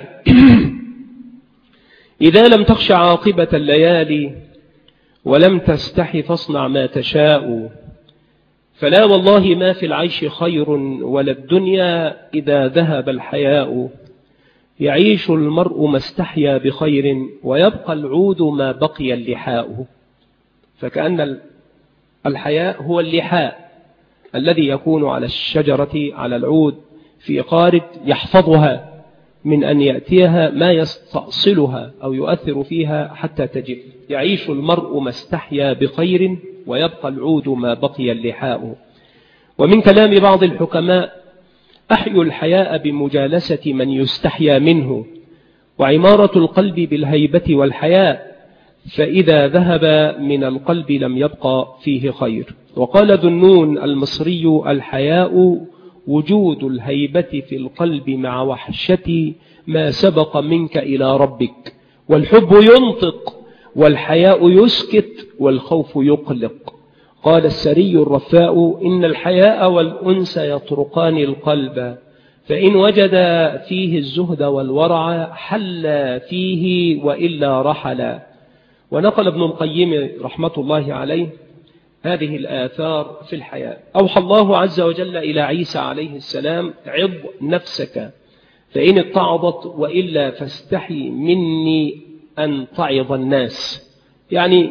إذا لم تخش عاقبة الليالي ولم تستحي فاصنع ما تشاء، فلا والله ما في العيش خير ولا الدنيا إذا ذهب الحياء. يعيش المرء ما استحيا بخير ويبقى العود ما بقي اللحاء. فكأن الحياء هو اللحاء الذي يكون على الشجرة على العود في قارب يحفظها من أن يأتيها ما يستأصلها أو يؤثر فيها حتى تجف. يعيش المرء ما استحيا بخير ويبقى العود ما بقي اللحاء. ومن كلام بعض الحكماء: أحيوا الحياء بمجالسة من يستحيا منه، وعمارة القلب بالهيبة والحياء، فإذا ذهب من القلب لم يبقى فيه خير. وقال ذنون المصري: الحياء وجود الهيبة في القلب مع وحشة ما سبق منك إلى ربك، والحب ينطق والحياء يسكت والخوف يقلق. قال السري الرفاء: إن الحياء والأنس يطرقان القلب، فإن وجد فيه الزهد والورع حل فيه وإلا رحل. ونقل ابن القيم رحمة الله عليه هذه الآثار في الحياء. أوحى الله عز وجل إلى عيسى عليه السلام: عظ نفسك فإن اتعظت وإلا فاستحي مني أن تعظ الناس. يعني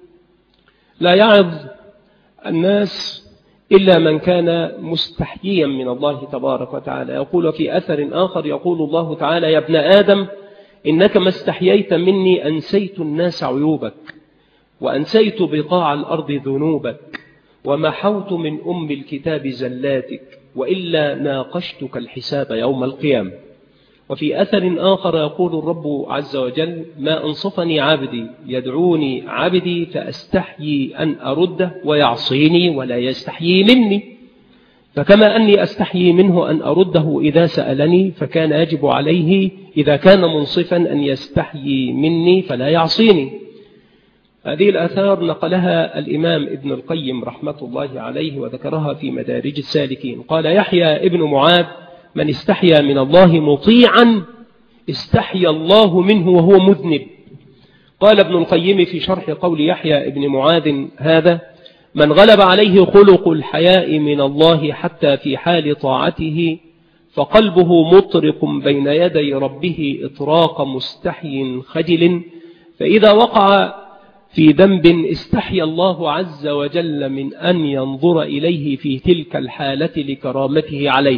لا يعظ الناس إلا من كان مستحييا من الله تبارك وتعالى. يقول في أثر آخر، يقول الله تعالى: يا ابن آدم إنك ما استحييت مني أنسيت الناس عيوبك، وأنسيت بقاع الأرض ذنوبك، ومحوت من أم الكتاب زلاتك، وإلا ناقشتك الحساب يوم القيامة. وفي أثر آخر يقول الرب عز وجل: ما أنصفني عبدي يدعوني عبدي فأستحيي أن أرده ويعصيني ولا يستحيي مني. فكما أني أستحيي منه أن أرده إذا سألني، فكان يجب عليه إذا كان منصفا أن يستحيي مني فلا يعصيني. هذه الآثار نقلها الإمام ابن القيم رحمة الله عليه وذكرها في مدارج السالكين. قال يحيى ابن معاذ: من استحيا من الله مطيعا استحيا الله منه وهو مذنب. قال ابن القيم في شرح قول يحيى ابن معاذ هذا: من غلب عليه خلق الحياء من الله حتى في حال طاعته فقلبه مطرق بين يدي ربه إطراق مستحي خجل، فإذا وقع في ذنب استحيا الله عز وجل من أن ينظر إليه في تلك الحالة لكرامته عليه.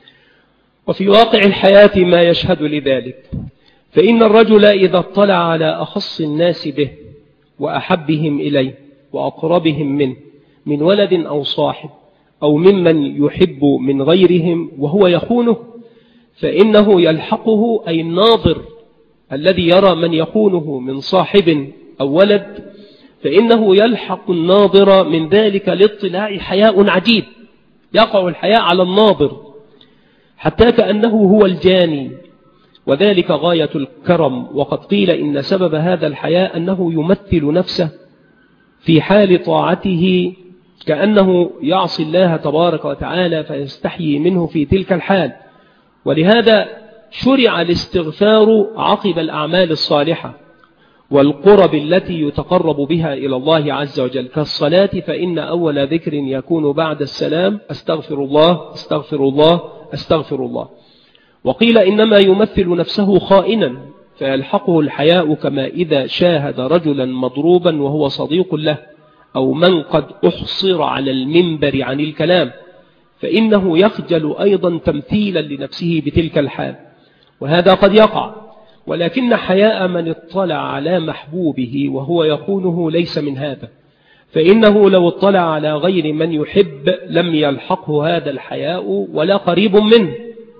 وفي واقع الحياة ما يشهد لذلك، فإن الرجل إذا اطلع على أخص الناس به وأحبهم إليه وأقربهم منه من ولد أو صاحب أو ممن يحب من غيرهم وهو يخونه، فإنه يلحقه، أي الناظر الذي يرى من يخونه من صاحب أو ولد، فإنه يلحق الناظر من ذلك الاطلاع حياء عجيب، يقع الحياء على الناظر حتى كأنه هو الجاني، وذلك غاية الكرم. وقد قيل إن سبب هذا الحياء أنه يمثل نفسه في حال طاعته كأنه يعصي الله تبارك وتعالى فيستحيي منه في تلك الحال. ولهذا شرع الاستغفار عقب الأعمال الصالحة والقرب التي يتقرب بها إلى الله عز وجل كالصلاة، فإن أول ذكر يكون بعد السلام: أستغفر الله أستغفر الله أستغفر الله. وقيل إنما يمثل نفسه خائنا فيلحقه الحياء، كما إذا شاهد رجلا مضروبا وهو صديق له، أو من قد أحصر على المنبر عن الكلام، فإنه يخجل أيضا تمثيلا لنفسه بتلك الحال. وهذا قد يقع، ولكن حياء من اطلع على محبوبه وهو يخونه ليس من هذا، فإنه لو اطلع على غير من يحب لم يلحقه هذا الحياء ولا قريب منه،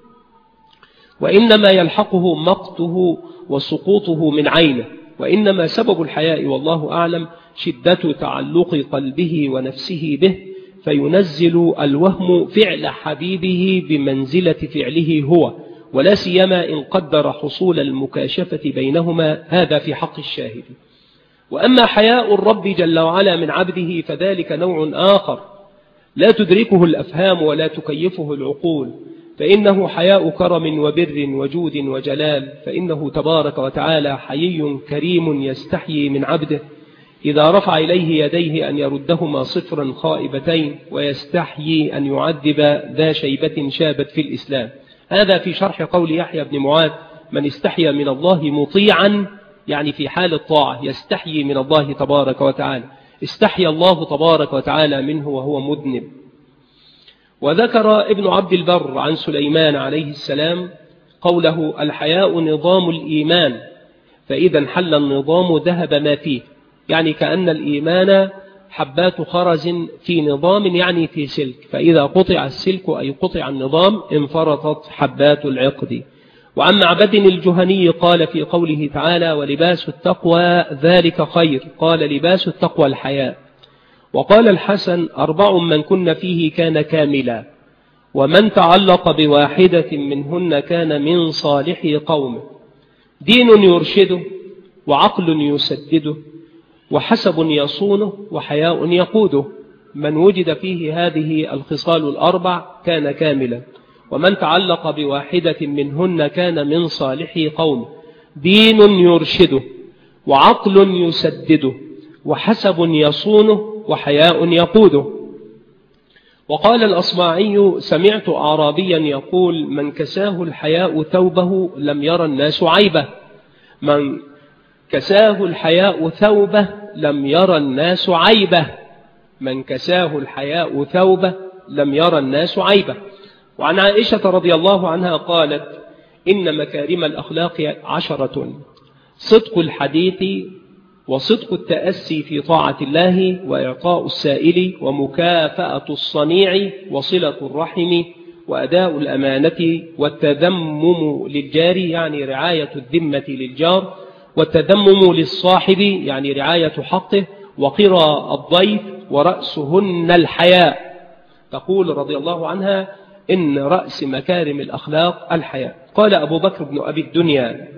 وإنما يلحقه مقته وسقوطه من عينه. وإنما سبب الحياء والله أعلم شدة تعلق قلبه ونفسه به، فينزل الوهم فعل حبيبه بمنزلة فعله هو، ولا سيما إن قدر حصول المكاشفة بينهما، هذا في حق الشاهد. وأما حياء الرب جل وعلا من عبده فذلك نوع آخر لا تدركه الأفهام ولا تكيفه العقول، فإنه حياء كرم وبر وجود وجلال. فإنه تبارك وتعالى حيي كريم يستحيي من عبده إذا رفع إليه يديه أن يردهما صفرا خائبتين، ويستحيي أن يعذب ذا شيبة شابت في الإسلام. هذا في شرح قول يحيى بن معاذ: من استحيا من الله مطيعا، يعني في حال الطاعة يستحيي من الله تبارك وتعالى، استحيا الله تبارك وتعالى منه وهو مذنب. وذكر ابن عبد البر عن سليمان عليه السلام قوله: الحياء نظام الإيمان، فإذا انحل النظام ذهب ما فيه. يعني كأن الإيمان حبات خرز في نظام، يعني في سلك، فإذا قطع السلك أي قطع النظام انفرطت حبات العقد. وعن معبد الجهني قال في قوله تعالى ولباس التقوى ذلك خير، قال لباس التقوى الحياء. وقال الحسن أربع من كن فيه كان كاملا، ومن تعلق بواحدة منهن كان من صالح قومه، دين يرشده وعقل يسدده وحسب يصونه وحياء يقوده. من وجد فيه هذه الخصال الأربع كان كاملا، ومن تعلق بواحدة منهن كان من صالح قومه، دين يرشده وعقل يسدده وحسب يصونه وحياء يقوده. وقال الأصماعي سمعت أعرابيا يقول من كساه الحياء ثوبه لم يرى الناس عيبه، من كساه الحياء ثوبه لم يرى الناس عيبه، من كساه الحياء ثوبه لم يرى الناس عيبه. وعن عائشة رضي الله عنها قالت إن مكارم الأخلاق عشرة: صدق الحديث، وصدق التأسي في طاعة الله، وإعطاء السائل، ومكافأة الصنيع، وصلة الرحم، وأداء الأمانة، والتذمم للجار يعني رعاية الذمة للجار، والتذمم للصاحب يعني رعاية حقه، وقرى الضيف، ورأسهن الحياء. تقول رضي الله عنها إن رأس مكارم الأخلاق الحياء. قال أبو بكر بن أبي الدنيا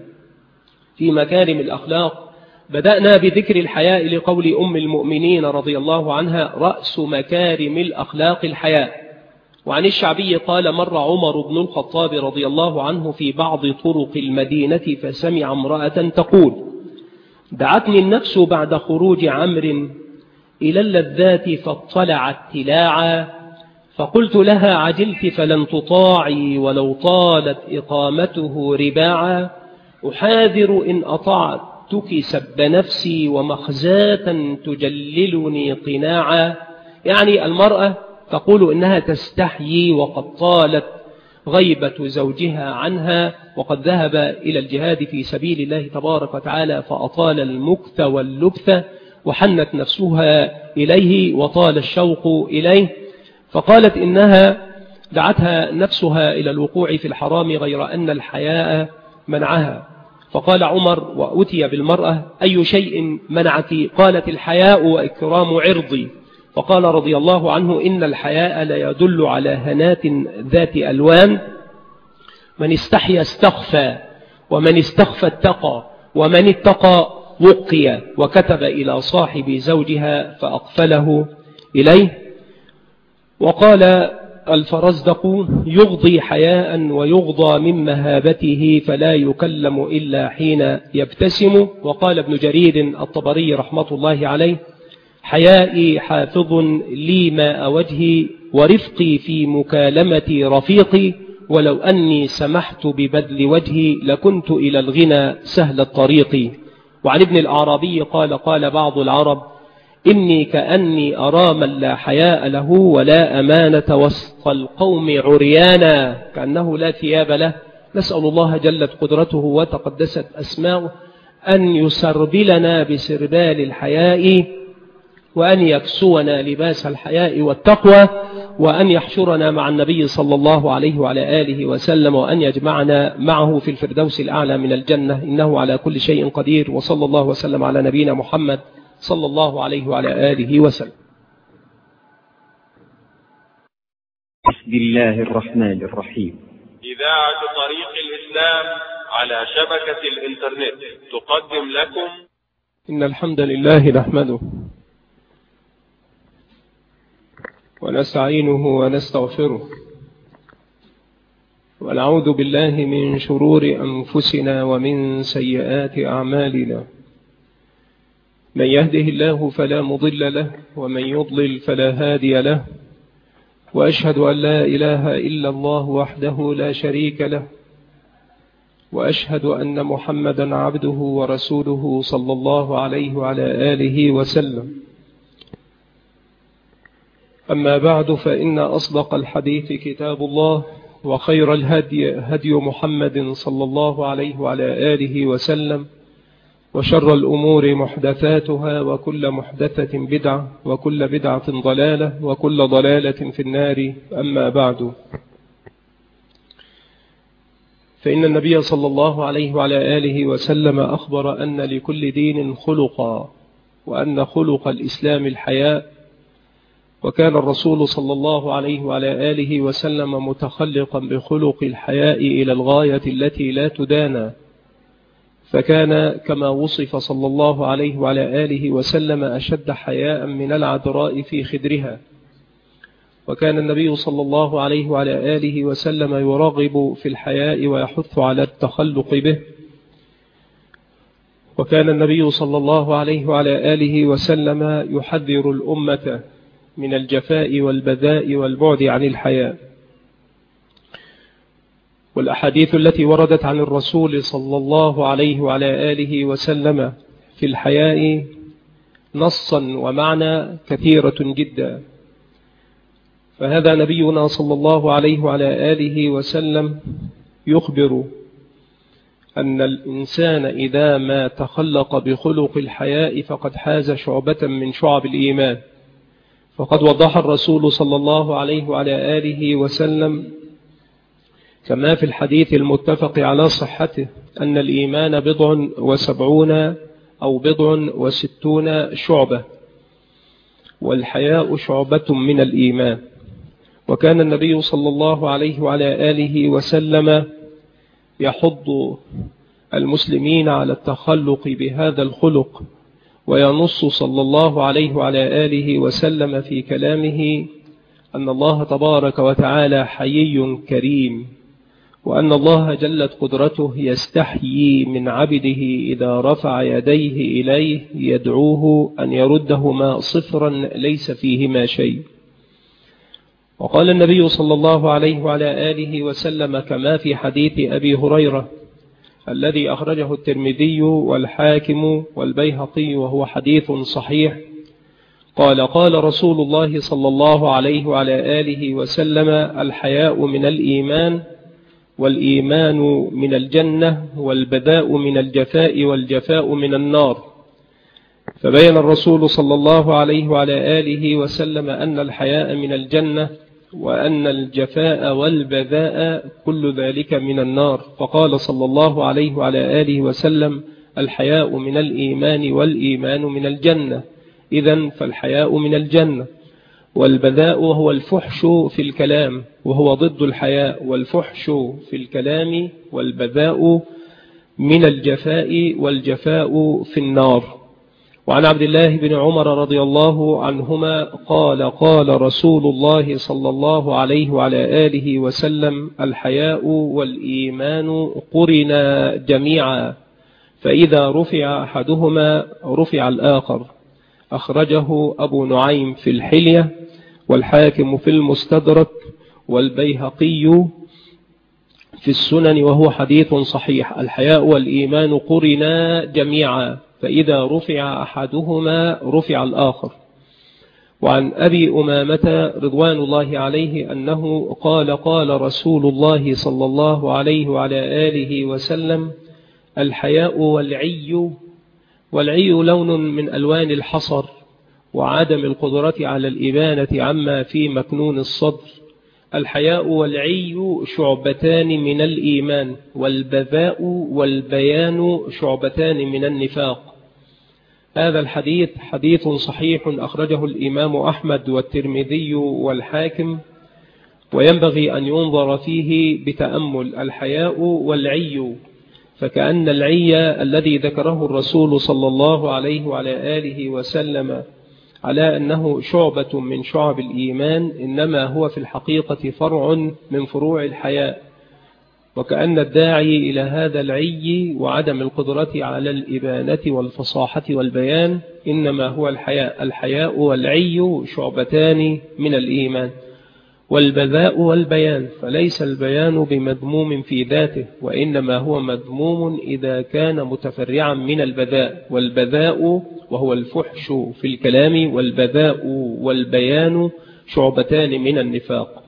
في مكارم الأخلاق: بدأنا بذكر الحياء لقول أم المؤمنين رضي الله عنها رأس مكارم الأخلاق الحياء. وعن الشعبي قال: مر عمر بن الخطاب رضي الله عنه في بعض طرق المدينة فسمع امرأة تقول: دعتني النفس بعد خروج عمرو إلى اللذات فاطلعت تلاعا، فقلت لها عجلت فلن تطاعي ولو طالت إقامته رباعا، أحاذر إن أطعتك سب نفسي ومخزاة تجللني قناعا. يعني المرأة تقول إنها تستحيي وقد طالت غيبة زوجها عنها، وقد ذهب إلى الجهاد في سبيل الله تبارك وتعالى فأطال المكث واللبث، وحنت نفسها إليه وطال الشوق إليه، فقالت إنها دعتها نفسها إلى الوقوع في الحرام غير أن الحياء منعها. فقال عمر وأتي بالمرأة: أي شيء منعك؟ قالت: الحياء وإكرام عرضي. فقال رضي الله عنه: إن الحياء لا يدل على هنات ذات ألوان، من استحيا استخفى، ومن استخفى اتقى، ومن اتقى وقي. وكتب إلى صاحب زوجها فأقفله إليه. وقال الفرزدق: يغضي حياء ويغضى من مهابته فلا يكلم إلا حين يبتسم. وقال ابن جرير الطبري رحمة الله عليه: حيائي حافظ لي ماء وجهي، ورفقي في مكالمة رفيقي، ولو أني سمحت ببذل وجهي لكنت إلى الغنى سهل الطريق. وعن ابن الأعرابي قال: قال بعض العرب: إني كأني أرى من لا حياء له ولا أمانة وسط القوم عريانا، كأنه لا ثياب له. نسأل الله جلت قدرته وتقدست أسماؤه أن يسربلنا بسربال الحياء، وأن يكسونا لباس الحياء والتقوى، وأن يحشرنا مع النبي صلى الله عليه وعلى آله وسلم، وأن يجمعنا معه في الفردوس الأعلى من الجنة، إنه على كل شيء قدير. وصلى الله وسلم على نبينا محمد صلى الله عليه وعلى آله وسلم. بسم الله الرحمن الرحيم. إذاعة طريق الإسلام على شبكة الإنترنت تقدم لكم إن الحمد لله نحمده ونستعينه ونستغفره، ونعوذ بالله من شرور أنفسنا ومن سيئات أعمالنا. من يهده الله فلا مضل له، ومن يضلل فلا هادي له، وأشهد أن لا إله إلا الله وحده لا شريك له، وأشهد أن محمدا عبده ورسوله صلى الله عليه وعلى آله وسلم. أما بعد، فإن أصدق الحديث كتاب الله، وخير الهدي هدي محمد صلى الله عليه وعلى آله وسلم، وشر الأمور محدثاتها، وكل محدثة بدعة، وكل بدعة ضلالة، وكل ضلالة في النار. أما بعد، فإن النبي صلى الله عليه وعلى آله وسلم أخبر أن لكل دين خلقا، وأن خلق الإسلام الحياء، وكان الرسول صلى الله عليه وعلى آله وسلم متخلقا بخلق الحياء إلى الغاية التي لا تدانى، فكان كما وصف صلى الله عليه وعلى آله وسلم أشد حياء من العذراء في خدرها. وكان النبي صلى الله عليه وعلى آله وسلم يرغب في الحياء ويحث على التخلق به. وكان النبي صلى الله عليه وعلى آله وسلم يحذر الأمة من الجفاء والبذاء والبعد عن الحياء. والأحاديث التي وردت عن الرسول صلى الله عليه وعلى آله وسلم في الحياء نصا ومعنى كثيرة جدا. فهذا نبينا صلى الله عليه وعلى آله وسلم يخبر أن الإنسان إذا ما تخلق بخلق الحياء فقد حاز شعبة من شعب الإيمان. فقد وضح الرسول صلى الله عليه وعلى آله وسلم كما في الحديث المتفق على صحته أن الإيمان بضع وسبعون أو بضع وستون شعبة، والحياء شعبة من الإيمان. وكان النبي صلى الله عليه وعلى آله وسلم يحض المسلمين على التخلق بهذا الخلق، وينص صلى الله عليه وعلى آله وسلم في كلامه أن الله تبارك وتعالى حيي كريم، وأن الله جلت قدرته يستحيي من عبده إذا رفع يديه إليه يدعوه أن يردهما صفرا ليس فيهما شيء. وقال النبي صلى الله عليه وعلى آله وسلم كما في حديث أبي هريرة الذي أخرجه الترمذي والحاكم والبيهقي وهو حديث صحيح، قال قال رسول الله صلى الله عليه وعلى آله وسلم: الحياء من الإيمان، والإيمان من الجنة، والبذاء من الجفاء، والجفاء من النار. فبين الرسول صلى الله عليه وعلى آله وسلم أن الحياء من الجنة، وأن الجفاء والبذاء كل ذلك من النار. فقال صلى الله عليه وعلى آله وسلم: الحياء من الإيمان، والإيمان من الجنة. إذن فالحياء من الجنة. والبذاء هو الفحش في الكلام، وهو ضد الحياء، والفحش في الكلام والبذاء من الجفاء، والجفاء في النار. وعن عبد الله بن عمر رضي الله عنهما قال قال رسول الله صلى الله عليه وعلى آله وسلم: الحياء والإيمان قرنا جميعا، فإذا رفع أحدهما رفع الآخر. أخرجه أبو نعيم في الحلية، والحاكم في المستدرك، والبيهقي في السنن، وهو حديث صحيح. الحياء والإيمان قرنا جميعا، فإذا رفع أحدهما رفع الآخر. وعن أبي أمامة رضوان الله عليه أنه قال قال رسول الله صلى الله عليه وعلى آله وسلم: الحياء والعي. والعي لون من ألوان الحصر وعدم القدرة على الإبانة عما في مكنون الصدر. الحياء والعي شعبتان من الإيمان، والبذاء والبيان شعبتان من النفاق. هذا الحديث حديث صحيح أخرجه الإمام أحمد والترمذي والحاكم، وينبغي أن ينظر فيه بتأمل. الحياء والعي، فكأن العي الذي ذكره الرسول صلى الله عليه وعلى آله وسلم على أنه شعبة من شعب الإيمان، إنما هو في الحقيقة فرع من فروع الحياء. وكأن الداعي إلى هذا العي وعدم القدرة على الإبانة والفصاحة والبيان إنما هو الحياء. الحياء والعي شعبتان من الإيمان. والبذاء والبيان، فليس البيان بمذموم في ذاته، وإنما هو مذموم إذا كان متفرعا من البذاء. والبذاء وهو الفحش في الكلام، والبذاء والبيان شعبتان من النفاق.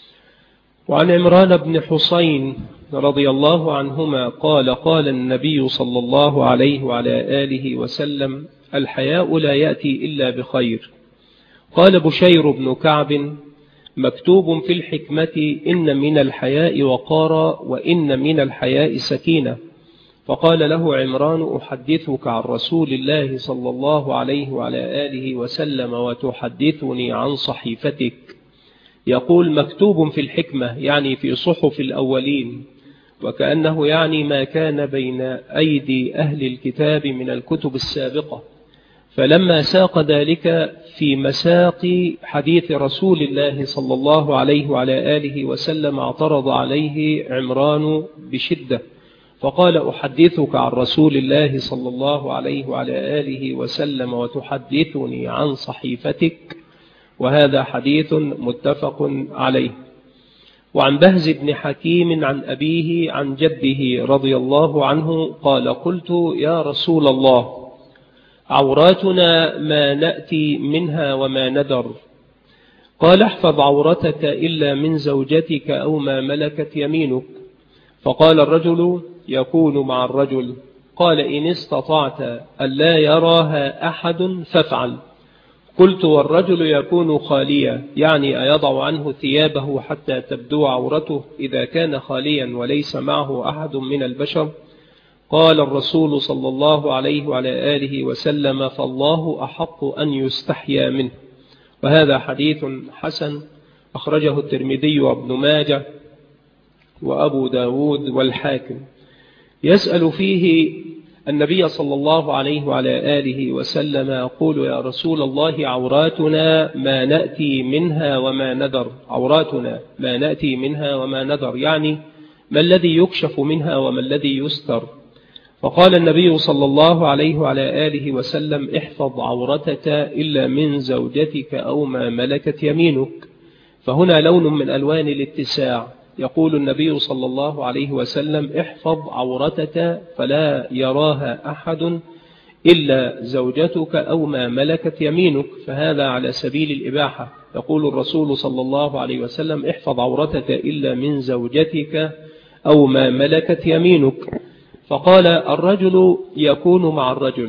وعن عمران بن حسين رضي الله عنهما قال قال النبي صلى الله عليه وعلى آله وسلم: الحياء لا يأتي إلا بخير. قال بشير بن كعب: مكتوب في الحكمة إن من الحياء وقارا وإن من الحياء سكينة. فقال له عمران: أحدثك عن رسول الله صلى الله عليه وعلى آله وسلم وتحدثني عن صحيفتك. يقول مكتوب في الحكمة يعني في صحف الأولين، وكأنه يعني ما كان بين أيدي أهل الكتاب من الكتب السابقة. فلما ساق ذلك في مساق حديث رسول الله صلى الله عليه وعلى آله وسلم اعترض عليه عمران بشدة، فقال: أحدثك عن رسول الله صلى الله عليه وعلى آله وسلم وتحدثني عن صحيفتك. وهذا حديث متفق عليه. وعن بهز بن حكيم عن أبيه عن جده رضي الله عنه قال: قلت: يا رسول الله، عوراتنا ما نأتي منها وما ندر. قال: احفظ عورتك إلا من زوجتك أو ما ملكت يمينك. فقال الرجل: يكون مع الرجل. قال: إن استطعت ألا يراها أحد فافعل. قلت: والرجل يكون خاليا، يعني أيضع عنه ثيابه حتى تبدو عورته إذا كان خاليا وليس معه أحد من البشر؟ قال الرسول صلى الله عليه وعلى آله وسلم: فالله أحق أن يستحيا منه. وهذا حديث حسن أخرجه الترمذي وابن ماجه وأبو داود والحاكم. يسأل فيه النبي صلى الله عليه وعلى آله وسلم يقول: يا رسول الله، عوراتنا ما نأتي منها وما ندر. عوراتنا ما نأتي منها وما ندر، يعني ما الذي يكشف منها وما الذي يستر. فقال النبي صلى الله عليه وعلى آله وسلم: احفظ عورتك إلا من زوجتك أو ما ملكت يمينك. فهنا لون من ألوان الاتساع. يقول النبي صلى الله عليه وسلم: احفظ عورتك فلا يراها أحد إلا زوجتك أو ما ملكت يمينك، فهذا على سبيل الإباحة. يقول الرسول صلى الله عليه وسلم: احفظ عورتك إلا من زوجتك أو ما ملكت يمينك. فقال: الرجل يكون مع الرجل،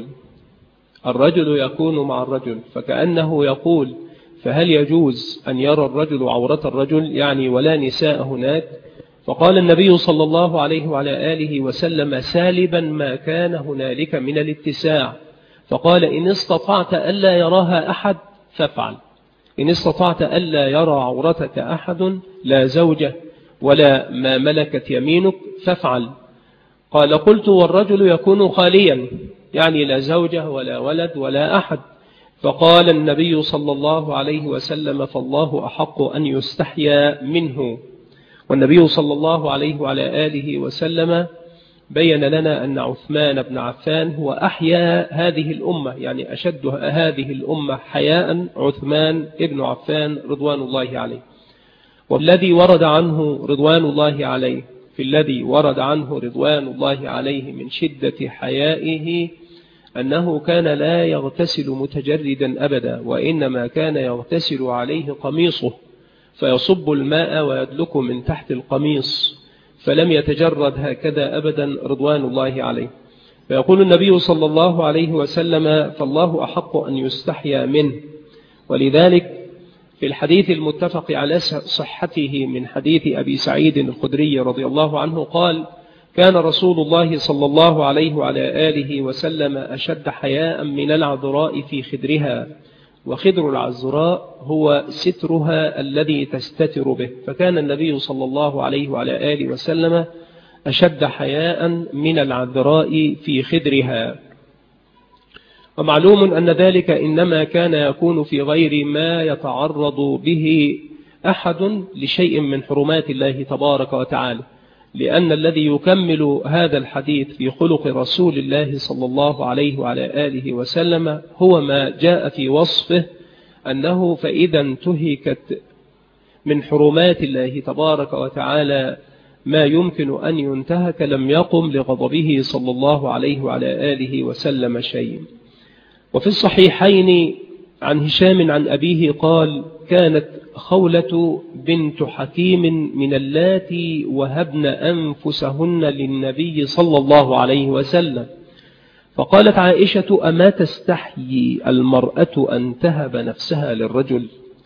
الرجل يكون مع الرجل، فكأنه يقول: فهل يجوز أن يرى الرجل عورة الرجل، يعني ولا نساء هناك؟ فقال النبي صلى الله عليه وعلى آله وسلم سالبا ما كان هنالك من الاتساع، فقال: إن استطعت ألا يراها أحد فافعل. إن استطعت ألا يرى عورتك أحد، لا زوجة ولا ما ملكت يمينك، فافعل. قال: قلت: والرجل يكون خاليا، يعني لا زوجة ولا ولد ولا أحد. فقال النبي صلى الله عليه وسلم: فالله أحق أن يستحيا منه. والنبي صلى الله عليه وعلى آله وسلم بين لنا أن عثمان بن عفان هو أحيا هذه الأمة، يعني أشد هذه الأمة حياء عثمان بن عفان رضوان الله عليه. والذي ورد عنه رضوان الله عليه في الذي ورد عنه رضوان الله عليه من شدة حيائه أنه كان لا يغتسل متجردا أبدا، وإنما كان يغتسل عليه قميصه فيصب الماء ويدلك من تحت القميص، فلم يتجرد هكذا أبدا رضوان الله عليه. فيقول النبي صلى الله عليه وسلم: فالله أحق أن يستحيا منه. ولذلك في الحديث المتفق على صحته من حديث أبي سعيد الخدري رضي الله عنه قال: كان رسول الله صلى الله عليه وعلى آله وسلم أشد حياء من العذراء في خدرها، وخدر العذراء هو سترها الذي تستتر به، فكان النبي صلى الله عليه وعلى آله وسلم أشد حياء من العذراء في خدرها. ومعلوم أن ذلك إنما كان يكون في غير ما يتعرض به أحد لشيء من حرمات الله تبارك وتعالى، لأن الذي يكمل هذا الحديث في خلق رسول الله صلى الله عليه وعلى آله وسلم هو ما جاء في وصفه أنه فإذا انتهكت من حرمات الله تبارك وتعالى ما يمكن أن ينتهك لم يقم لغضبه صلى الله عليه وعلى آله وسلم شيء. وفي الصحيحين عن هشام عن أبيه قال: كانت خولة بنت حكيم من اللاتي وهبن أنفسهن للنبي صلى الله عليه وسلم، فقالت عائشة: أما تستحيي المرأة أن تهب نفسها للرجل؟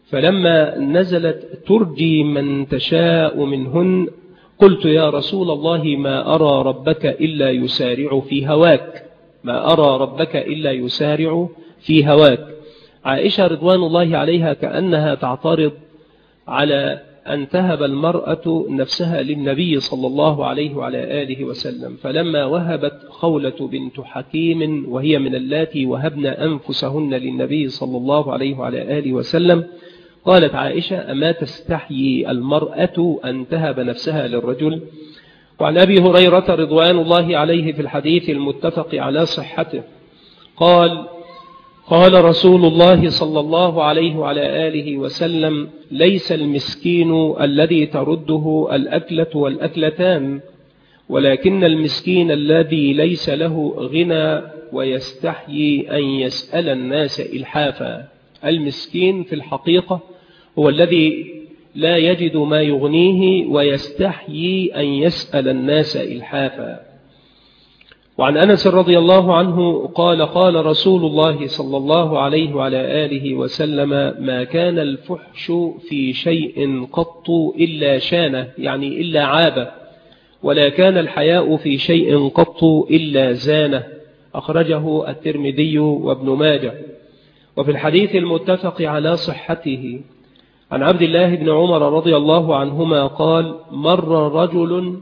فلما نزلت ترجي من تشاء منهن قلت يا رسول الله ما أرى ربك إلا يسارع في هواك ما أرى ربك إلا يسارع في هواك. عائشة رضوان الله عليها كأنها تعترض على أن تهب المرأة نفسها للنبي صلى الله عليه وعلى آله وسلم، فلما وهبت خولة بنت حكيم وهي من اللاتي وهبن أنفسهن للنبي صلى الله عليه وعلى آله وسلم قالت عائشة أما تستحيي المرأة أن تهب نفسها للرجل؟ وعن أبي هريرة رضوان الله عليه في الحديث المتفق على صحته قال قال رسول الله صلى الله عليه وعلى آله وسلم ليس المسكين الذي ترده الأكلة والأكلتان ولكن المسكين الذي ليس له غنى ويستحيي أن يسأل الناس إلحافا. المسكين في الحقيقة هو الذي لا يجد ما يغنيه ويستحيي أن يسأل الناس إلحافا. وعن أنس رضي الله عنه قال قال رسول الله صلى الله عليه وعلى آله وسلم ما كان الفحش في شيء قط إلا شانه يعني إلا عابه ولا كان الحياء في شيء قط إلا زانه. أخرجه الترمذي وابن ماجه. وفي الحديث المتفق على صحته عن عبد الله بن عمر رضي الله عنهما قال مر رجل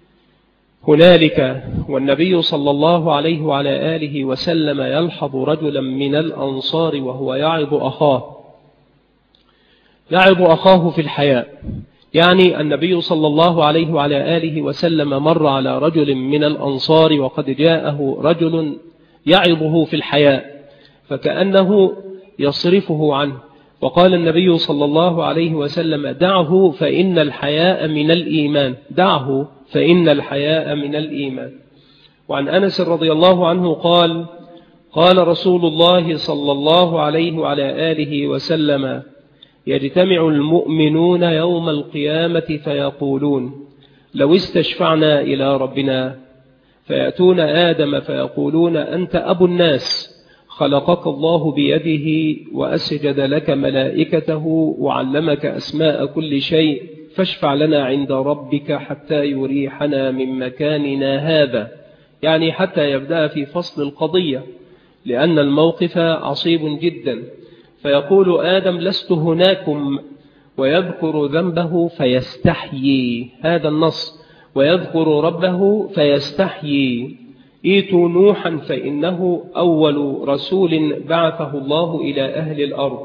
هنالك والنبي صلى الله عليه وعلى آله وسلم يلحظ رجلا من الأنصار وهو يعظ أخاه يعظ أخاه في الحياء، يعني النبي صلى الله عليه وعلى آله وسلم مر على رجل من الأنصار وقد جاءه رجل يعظه في الحياء فكأنه يصرفه عنه، وقال النبي صلى الله عليه وسلم دعه فإن الحياء من الإيمان دعه فإن الحياء من الإيمان. وعن أنس رضي الله عنه قال قال رسول الله صلى الله عليه وعلى آله وسلم يجتمع المؤمنون يوم القيامة فيقولون لو استشفعنا إلى ربنا فيأتون آدم فيقولون أنت أبو الناس خلقك الله بيده وأسجد لك ملائكته وعلمك أسماء كل شيء فاشفع لنا عند ربك حتى يريحنا من مكاننا هذا، يعني حتى يبدأ في فصل القضية لأن الموقف عصيب جدا. فيقول آدم لست هناكم ويذكر ذنبه فيستحيي، هذا النص، ويذكر ربه فيستحيي. ايتوا نوحا فإنه أول رسول بعثه الله إلى أهل الأرض،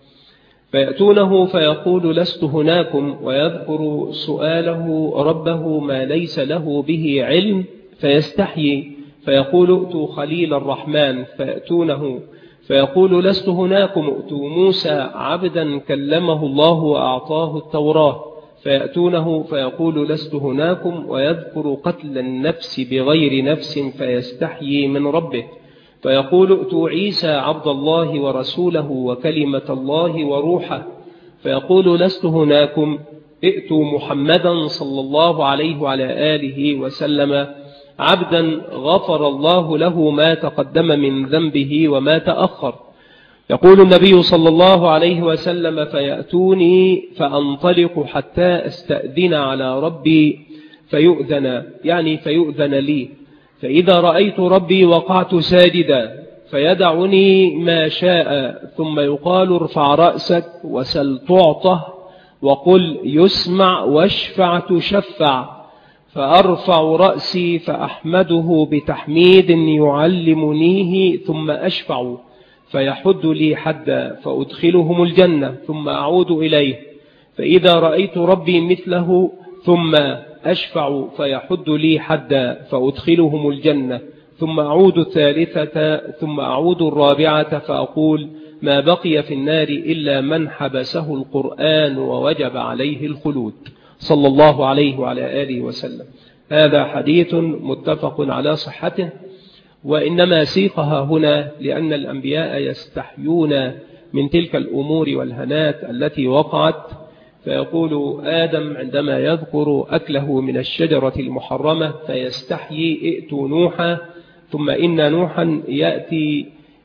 فيأتونه فيقول لست هناكم ويذكر سؤاله ربه ما ليس له به علم فيستحيي، فيقول ائتوا خليل الرحمن فيأتونه فيقول لست هناكم ائتوا موسى عبدا كلمه الله وأعطاه التوراة، فيأتونه فيقول لست هناكم ويذكر قتل النفس بغير نفس فيستحيي من ربه، فيقول ائتوا عيسى عبد الله ورسوله وكلمة الله وروحه، فيقول لست هناكم ائتوا محمدا صلى الله عليه وعلى آله وسلم عبدا غفر الله له ما تقدم من ذنبه وما تأخر. يقول النبي صلى الله عليه وسلم فيأتوني فأنطلق حتى أستأذن على ربي فيؤذن، يعني فيؤذن لي، فإذا رأيت ربي وقعت ساجدا فيدعني ما شاء ثم يقال ارفع رأسك وسل تعطه وقل يسمع واشفع تشفع، فأرفع رأسي فأحمده بتحميد يعلمنيه ثم أشفع فيحد لي حدا فأدخلهم الجنة ثم أعود إليه، فإذا رأيت ربي مثله ثم أشفع فيحد لي حدا فأدخلهم الجنة ثم أعود الثالثة ثم أعود الرابعة فأقول ما بقي في النار إلا من حبسه القرآن ووجب عليه الخلود صلى الله عليه وعلى آله وسلم. هذا حديث متفق على صحته، وإنما سيقها هنا لأن الأنبياء يستحيون من تلك الأمور والهنات التي وقعت، فيقول آدم عندما يذكر أكله من الشجرة المحرمة فيستحيي ائتوا نوحا، ثم إن نوحا يأتي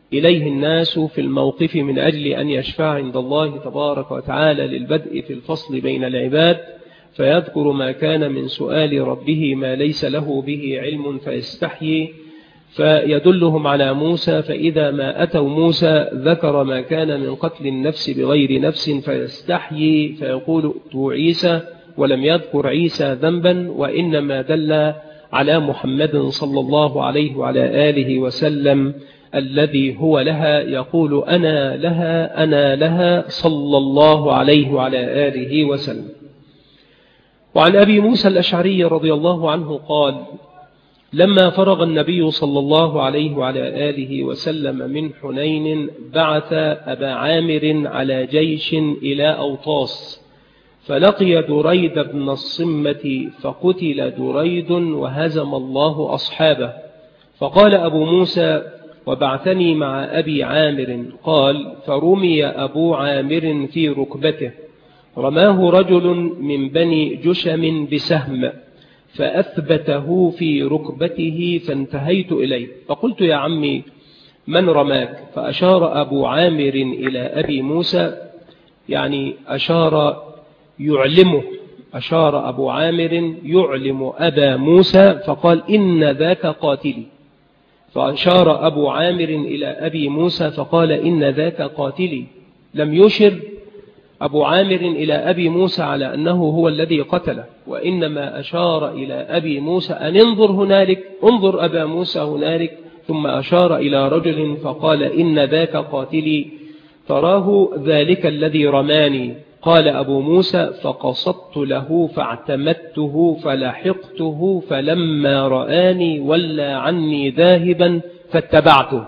إليه الناس في الموقف من أجل أن يشفع عند الله تبارك وتعالى للبدء في الفصل بين العباد، فيذكر ما كان من سؤال ربه ما ليس له به علم فيستحيي، فيدلهم على موسى، فإذا ما أتوا موسى ذكر ما كان من قتل النفس بغير نفس فيستحيي فيقول ائتوا عيسى، ولم يذكر عيسى ذنبا، وإنما دل على محمد صلى الله عليه وعلى آله وسلم الذي هو لها، يقول أنا لها أنا لها صلى الله عليه وعلى آله وسلم. وعن أبي موسى الأشعري رضي الله عنه قال: لما فرغ النبي صلى الله عليه وعلى آله وسلم من حنين بعث أبا عامر على جيش إلى أوطاس، فلقي دريد بن الصمة فقتل دريد وهزم الله أصحابه. فقال أبو موسى: وبعثني مع أبي عامر. قال: فرمي أبو عامر في ركبته، رماه رجل من بني جشم بسهم فأثبته في ركبته، فانتهيت إليه فقلت: يا عمي من رماك؟ فأشار أبو عامر إلى أبي موسى، يعني أشار يعلمه، أشار أبو عامر يعلم أبا موسى، فقال: إن ذاك قاتلي. فأشار أبو عامر إلى أبي موسى فقال: إن ذاك قاتلي. لم يشر أبو عامر إلى أبي موسى على أنه هو الذي قتله، وإنما أشار إلى أبي موسى أن انظر هنالك، انظر أبا موسى هنالك، ثم أشار إلى رجل فقال: إن ذاك قاتلي، تراه ذلك الذي رماني. قال أبو موسى: فقصدت له فاعتمدته فلحقته، فلما رآني ولى عني ذاهبا فاتبعته.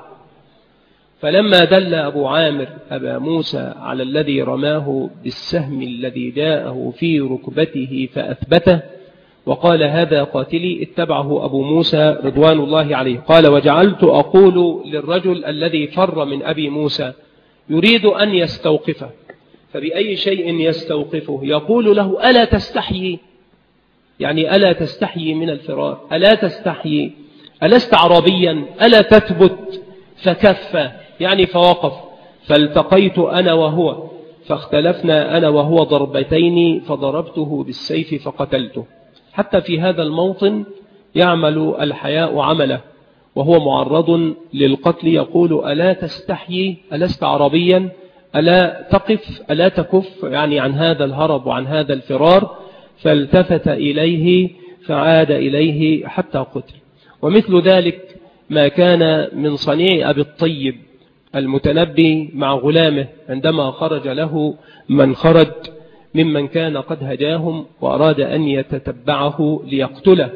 فلما دل أبو عامر أبا موسى على الذي رماه بالسهم الذي جاءه في ركبته فأثبته وقال: هذا قاتلي، اتبعه أبو موسى رضوان الله عليه. قال: وجعلت أقول للرجل الذي فر من أبي موسى يريد أن يستوقفه، فبأي شيء يستوقفه؟ يقول له: ألا تستحيي؟ يعني ألا تستحيي من الفرار؟ ألا تستحيي؟ ألست عربيا؟ ألا تثبت؟ فكف، يعني فوقف. فالتقيت أنا وهو فاختلفنا أنا وهو ضربتين، فضربته بالسيف فقتلته. حتى في هذا الموطن يعمل الحياء عمله وهو معرض للقتل، يقول: ألا تستحيي؟ ألست عربيا؟ ألا تقف؟ ألا تكف؟ يعني عن هذا الهرب وعن هذا الفرار. فالتفت إليه فعاد إليه حتى قتل. ومثل ذلك ما كان من صنيع أبي الطيب المتنبي مع غلامه عندما خرج له من خرج ممن كان قد هجاهم وأراد أن يتتبعه ليقتله،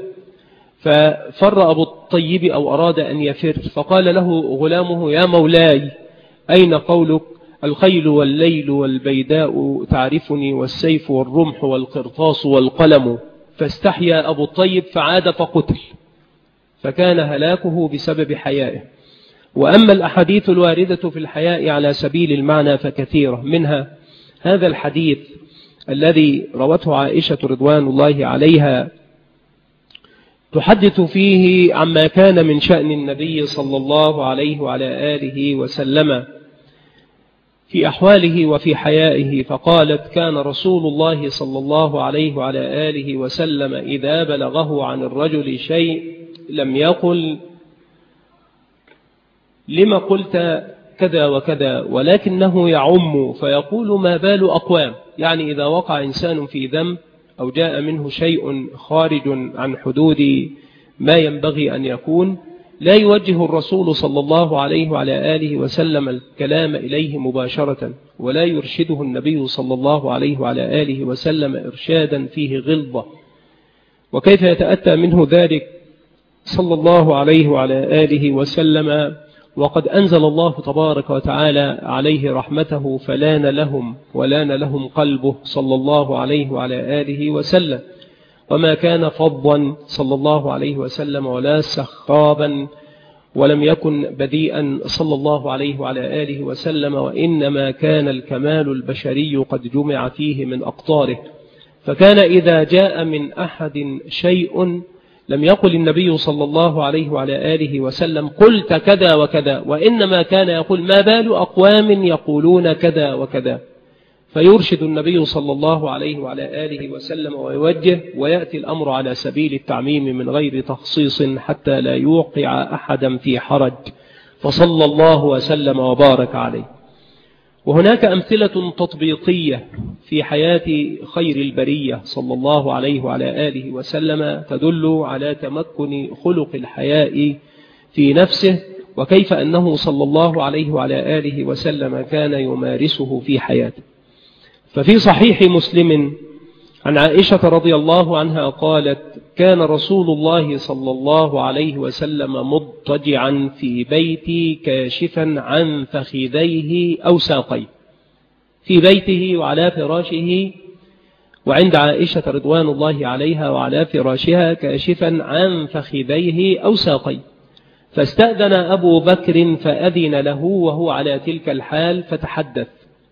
ففر أبو الطيب أو أراد أن يفر، فقال له غلامه: يا مولاي أين قولك؟ الخيل والليل والبيداء تعرفني، والسيف والرمح والقرطاس والقلم. فاستحيا أبو الطيب فعاد فقتل، فكان هلاكه بسبب حيائه. وأما الأحاديث الواردة في الحياء على سبيل المعنى فكثيرة، منها هذا الحديث الذي روته عائشة رضوان الله عليها تحدث فيه عما كان من شأن النبي صلى الله عليه وعلى آله وسلم في أحواله وفي حيائه. فقالت: كان رسول الله صلى الله عليه وعلى آله وسلم إذا بلغه عن الرجل شيء لم يقل: لما قلت كذا وكذا، ولكنه يعم فيقول: ما بال أقوام. يعني إذا وقع إنسان في ذنب أو جاء منه شيء خارج عن حدود ما ينبغي أن يكون، لا يوجه الرسول صلى الله عليه وعلى آله وسلم الكلام إليه مباشرة، ولا يرشده النبي صلى الله عليه وعلى آله وسلم إرشادا فيه غلظة. وكيف يتأتى منه ذلك صلى الله عليه وعلى آله وسلم وقد أنزل الله تبارك وتعالى عليه رحمته فلان لهم ولان لهم قلبه صلى الله عليه وعلى آله وسلم، وما كان فظا صلى الله عليه وسلم ولا سخابا، ولم يكن بديئا صلى الله عليه وعلى آله وسلم، وإنما كان الكمال البشري قد جمع فيه من أقطاره. فكان إذا جاء من أحد شيء لم يقل النبي صلى الله عليه وعلى آله وسلم قلت كذا وكذا، وإنما كان يقول ما بال أقوام يقولون كذا وكذا، فيرشد النبي صلى الله عليه وعلى آله وسلم ويوجه، ويأتي الأمر على سبيل التعميم من غير تخصيص حتى لا يوقع أحدا في حرج، فصلى الله وسلم وبارك عليه. وهناك أمثلة تطبيقية في حياة خير البرية صلى الله عليه وعلى آله وسلم تدل على تمكن خلق الحياء في نفسه، وكيف أنه صلى الله عليه وعلى آله وسلم كان يمارسه في حياته. ففي صحيح مسلم عن عائشة رضي الله عنها قالت كان رسول الله صلى الله عليه وسلم مضطجعا في بيتي كاشفا عن فخذيه أو ساقيه، في بيته وعلى فراشه، وعند عائشة رضوان الله عليها وعلى فراشها كاشفا عن فخذيه أو ساقيه، فاستأذن أبو بكر فأذن له وهو على تلك الحال فتحدث،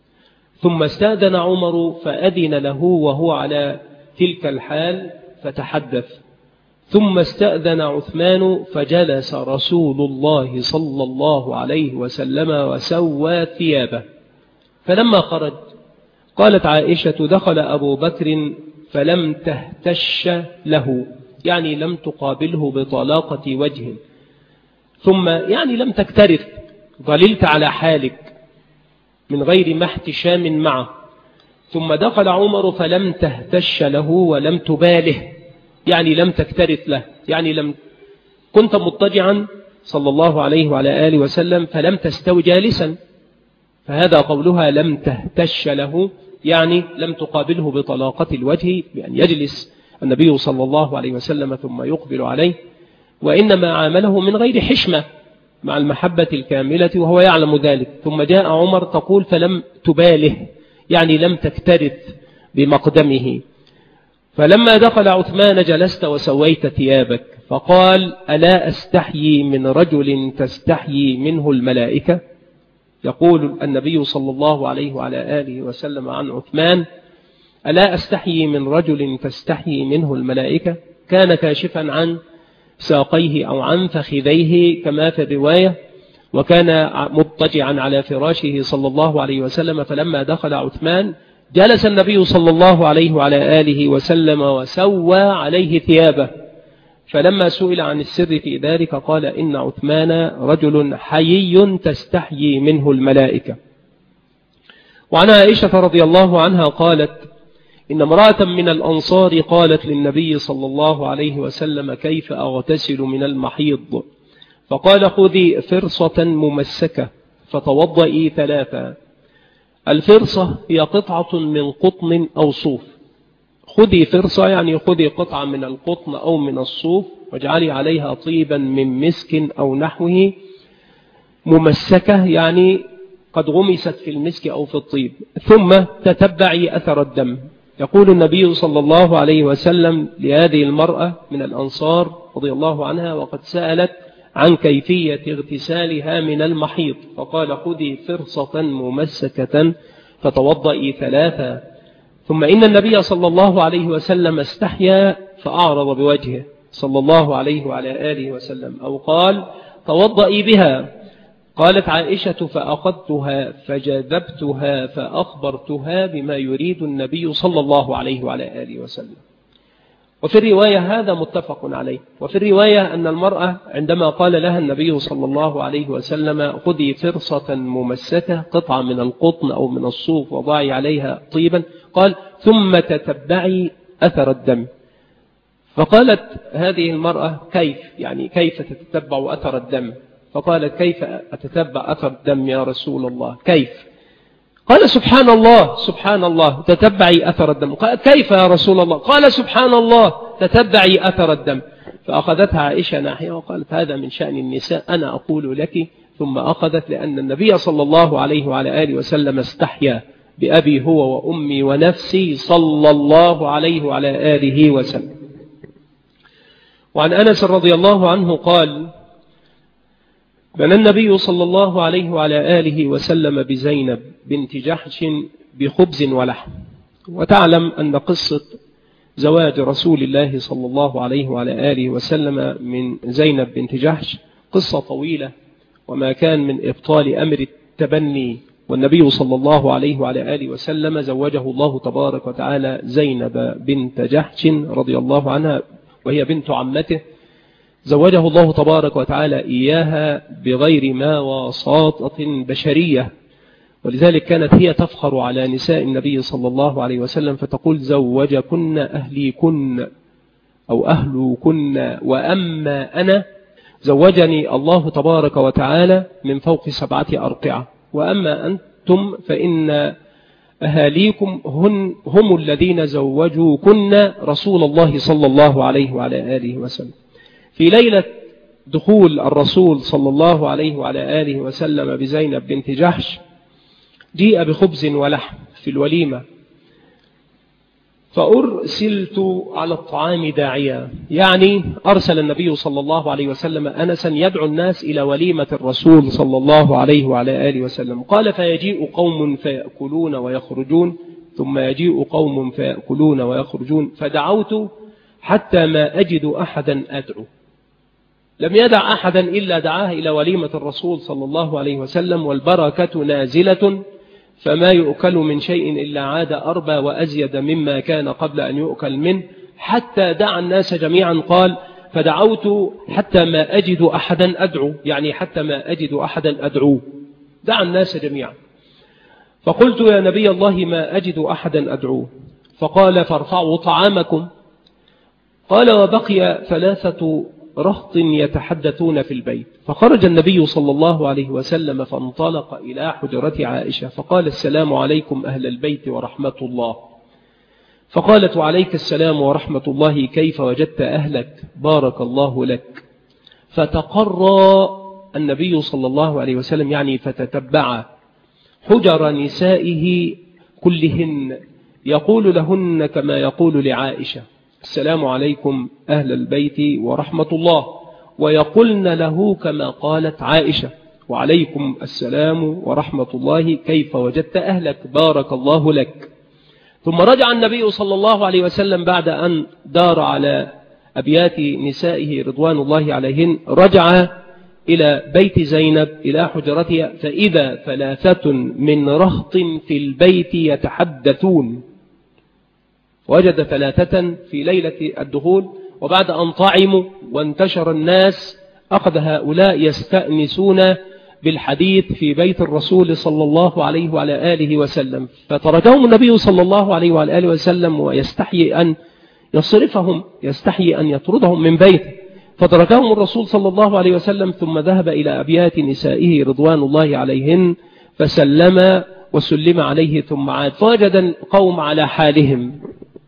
ثم استأذن عمر فأذن له وهو على تلك الحال فتحدث، ثم استأذن عثمان فجلس رسول الله صلى الله عليه وسلم وسوى ثيابه، فلما خرج قالت عائشة دخل أبو بكر فلم تهتش له، يعني لم تقابله بطلاقة وجه، ثم يعني لم تكترث، ظللت على حالك من غير ما احتشام معه. ثم دخل عمر فلم تهتش له ولم تباله، يعني لم تكترث له، يعني لم كنت مضطجعا صلى الله عليه وعلى آله وسلم فلم تستوي جالسا، فهذا قولها لم تهتش له، يعني لم تقابله بطلاقة الوجه بأن يجلس النبي صلى الله عليه وسلم ثم يقبل عليه، وإنما عامله من غير حشمة مع المحبة الكاملة وهو يعلم ذلك. ثم جاء عمر تقول فلم تباله، يعني لم تكترث بمقدمه. فلما دخل عثمان جلست وسويت ثيابك، فقال ألا أستحيي من رجل تستحيي منه الملائكة؟ يقول النبي صلى الله عليه وعلى آله وسلم عن عثمان ألا أستحيي من رجل تستحيي منه الملائكة؟ كان كاشفا عن ساقيه أو عن فخذيه كما في الرواية، وكان مضطجعا على فراشه صلى الله عليه وسلم. فلما دخل عثمان جلس النبي صلى الله عليه وعلى آله وسلم وسوى عليه ثيابه، فلما سئل عن السر في ذلك قال إن عثمان رجل حيي تستحيي منه الملائكة. وعن عائشة رضي الله عنها قالت إن امرأة من الأنصار قالت للنبي صلى الله عليه وسلم كيف أغتسل من المحيض؟ فقال خذي فرصة ممسكة فتوضئي ثلاثا. الفرصة هي قطعة من قطن أو صوف، خذي فرصة يعني خذي قطعة من القطن أو من الصوف واجعلي عليها طيبا من مسك أو نحوه، ممسكة يعني قد غمست في المسك أو في الطيب، ثم تتبعي أثر الدم. يقول النبي صلى الله عليه وسلم لهذه المرأة من الأنصار رضي الله عنها وقد سألت عن كيفية اغتسالها من المحيض، فقال خذي فرصة ممسكة فتوضئي ثلاثا. ثم إن النبي صلى الله عليه وسلم استحيا فأعرض بوجهه صلى الله عليه وعلى آله وسلم، أو قال توضئي بها. قالت عائشة فأخذتها فجذبتها فأخبرتها بما يريد النبي صلى الله عليه وعلى آله وسلم. وفي الرواية هذا متفق عليه. وفي الرواية أن المرأة عندما قال لها النبي صلى الله عليه وسلم خذي فرصة ممسكة قطعة من القطن أو من الصوف وضعي عليها طيبا، قال ثم تتبعي أثر الدم. فقالت هذه المرأة كيف يعني كيف تتبع أثر الدم؟ فقالت كيف أتتبع أثر الدم يا رسول الله؟ كيف؟ قال سبحان الله سبحان الله تتبعي أثر الدم. قال كيف يا رسول الله؟ قال سبحان الله تتبعي أثر الدم. فأخذتها عائشة ناحية وقالت هذا من شأن النساء، أنا أقول لك. ثم أخذت لأن النبي صلى الله عليه وعلى آله وسلم استحيا بأبي هو وأمي ونفسي صلى الله عليه وعلى آله وسلم. وعن أنس رضي الله عنه قال بنى النبي صلى الله عليه وعلى آله وسلم بزينب بنت جحش بخبز ولحم. وتعلم أن قصة زواج رسول الله صلى الله عليه وعلى آله وسلم من زينب بنت جحش قصة طويلة، وما كان من إبطال أمر التبني، والنبي صلى الله عليه وعلى آله وسلم زوجه الله تبارك وتعالى زينب بنت جحش رضي الله عنها، وهي بنت عمته، زوجه الله تبارك وتعالى إياها بغير ما واسطة بشرية، ولذلك كانت هي تفخر على نساء النبي صلى الله عليه وسلم فتقول: زوجكن أهليكن أو أهلكن، وأما أنا زوجني الله تبارك وتعالى من فوق سبعة أرقعة، وأما أنتم فإن أهاليكم هم, هم الذين زوجوكن رسول الله صلى الله عليه وعلى آله وسلم. في ليلة دخول الرسول صلى الله عليه وعلى آله وسلم بزينب بنت جحش جيء بخبز ولحم في الوليمة، فأرسلت على الطعام داعيا، يعني أرسل النبي صلى الله عليه وسلم أنسا يدعو الناس إلى وليمة الرسول صلى الله عليه وعلى آله وسلم. قال: فيجيء قوم فيأكلون ويخرجون، ثم يجيء قوم فيأكلون ويخرجون، فدعوت حتى ما أجد أحدا أدعو. لم يدع أحدا إلا دعاه إلى وليمة الرسول صلى الله عليه وسلم، والبركة نازلة، فما يؤكل من شيء إلا عاد أربى وأزيد مما كان قبل أن يؤكل منه، حتى دعا الناس جميعا. قال: فدعوت حتى ما أجد أحدا أدعو، يعني حتى ما أجد أحدا أدعو، دعا الناس جميعا. فقلت: يا نبي الله ما أجد أحدا أدعوه. فقال: فارفعوا طعامكم. قال: وبقي ثلاثة رهط يتحدثون في البيت. فخرج النبي صلى الله عليه وسلم فانطلق إلى حجرة عائشة فقال: السلام عليكم أهل البيت ورحمة الله. فقالت: وعليك السلام ورحمة الله، كيف وجدت أهلك؟ بارك الله لك. فتقرى النبي صلى الله عليه وسلم، يعني فتتبع حجر نسائه كلهن، يقول لهن كما يقول لعائشة: السلام عليكم أهل البيت ورحمة الله، ويقولن له كما قالت عائشة: وعليكم السلام ورحمة الله، كيف وجدت أهلك؟ بارك الله لك. ثم رجع النبي صلى الله عليه وسلم بعد أن دار على أبيات نسائه رضوان الله عليهن، رجع إلى بيت زينب إلى حجرتها، فإذا ثلاثة من رهط في البيت يتحدثون. وجد ثلاثة في ليلة الدخول، وبعد أن طعموا وانتشر الناس أخذ هؤلاء يستأنسون بالحديث في بيت الرسول صلى الله عليه وعلى آله وسلم، فتركهم النبي صلى الله عليه وعلى آله وسلم ويستحيي أن يصرفهم، يستحيي أن يطردهم من بيته، فتركهم الرسول صلى الله عليه وسلم، ثم ذهب إلى أبيات نسائه رضوان الله عليهن فسلم وسلم عليه، ثم عاد فوجد القوم على حالهم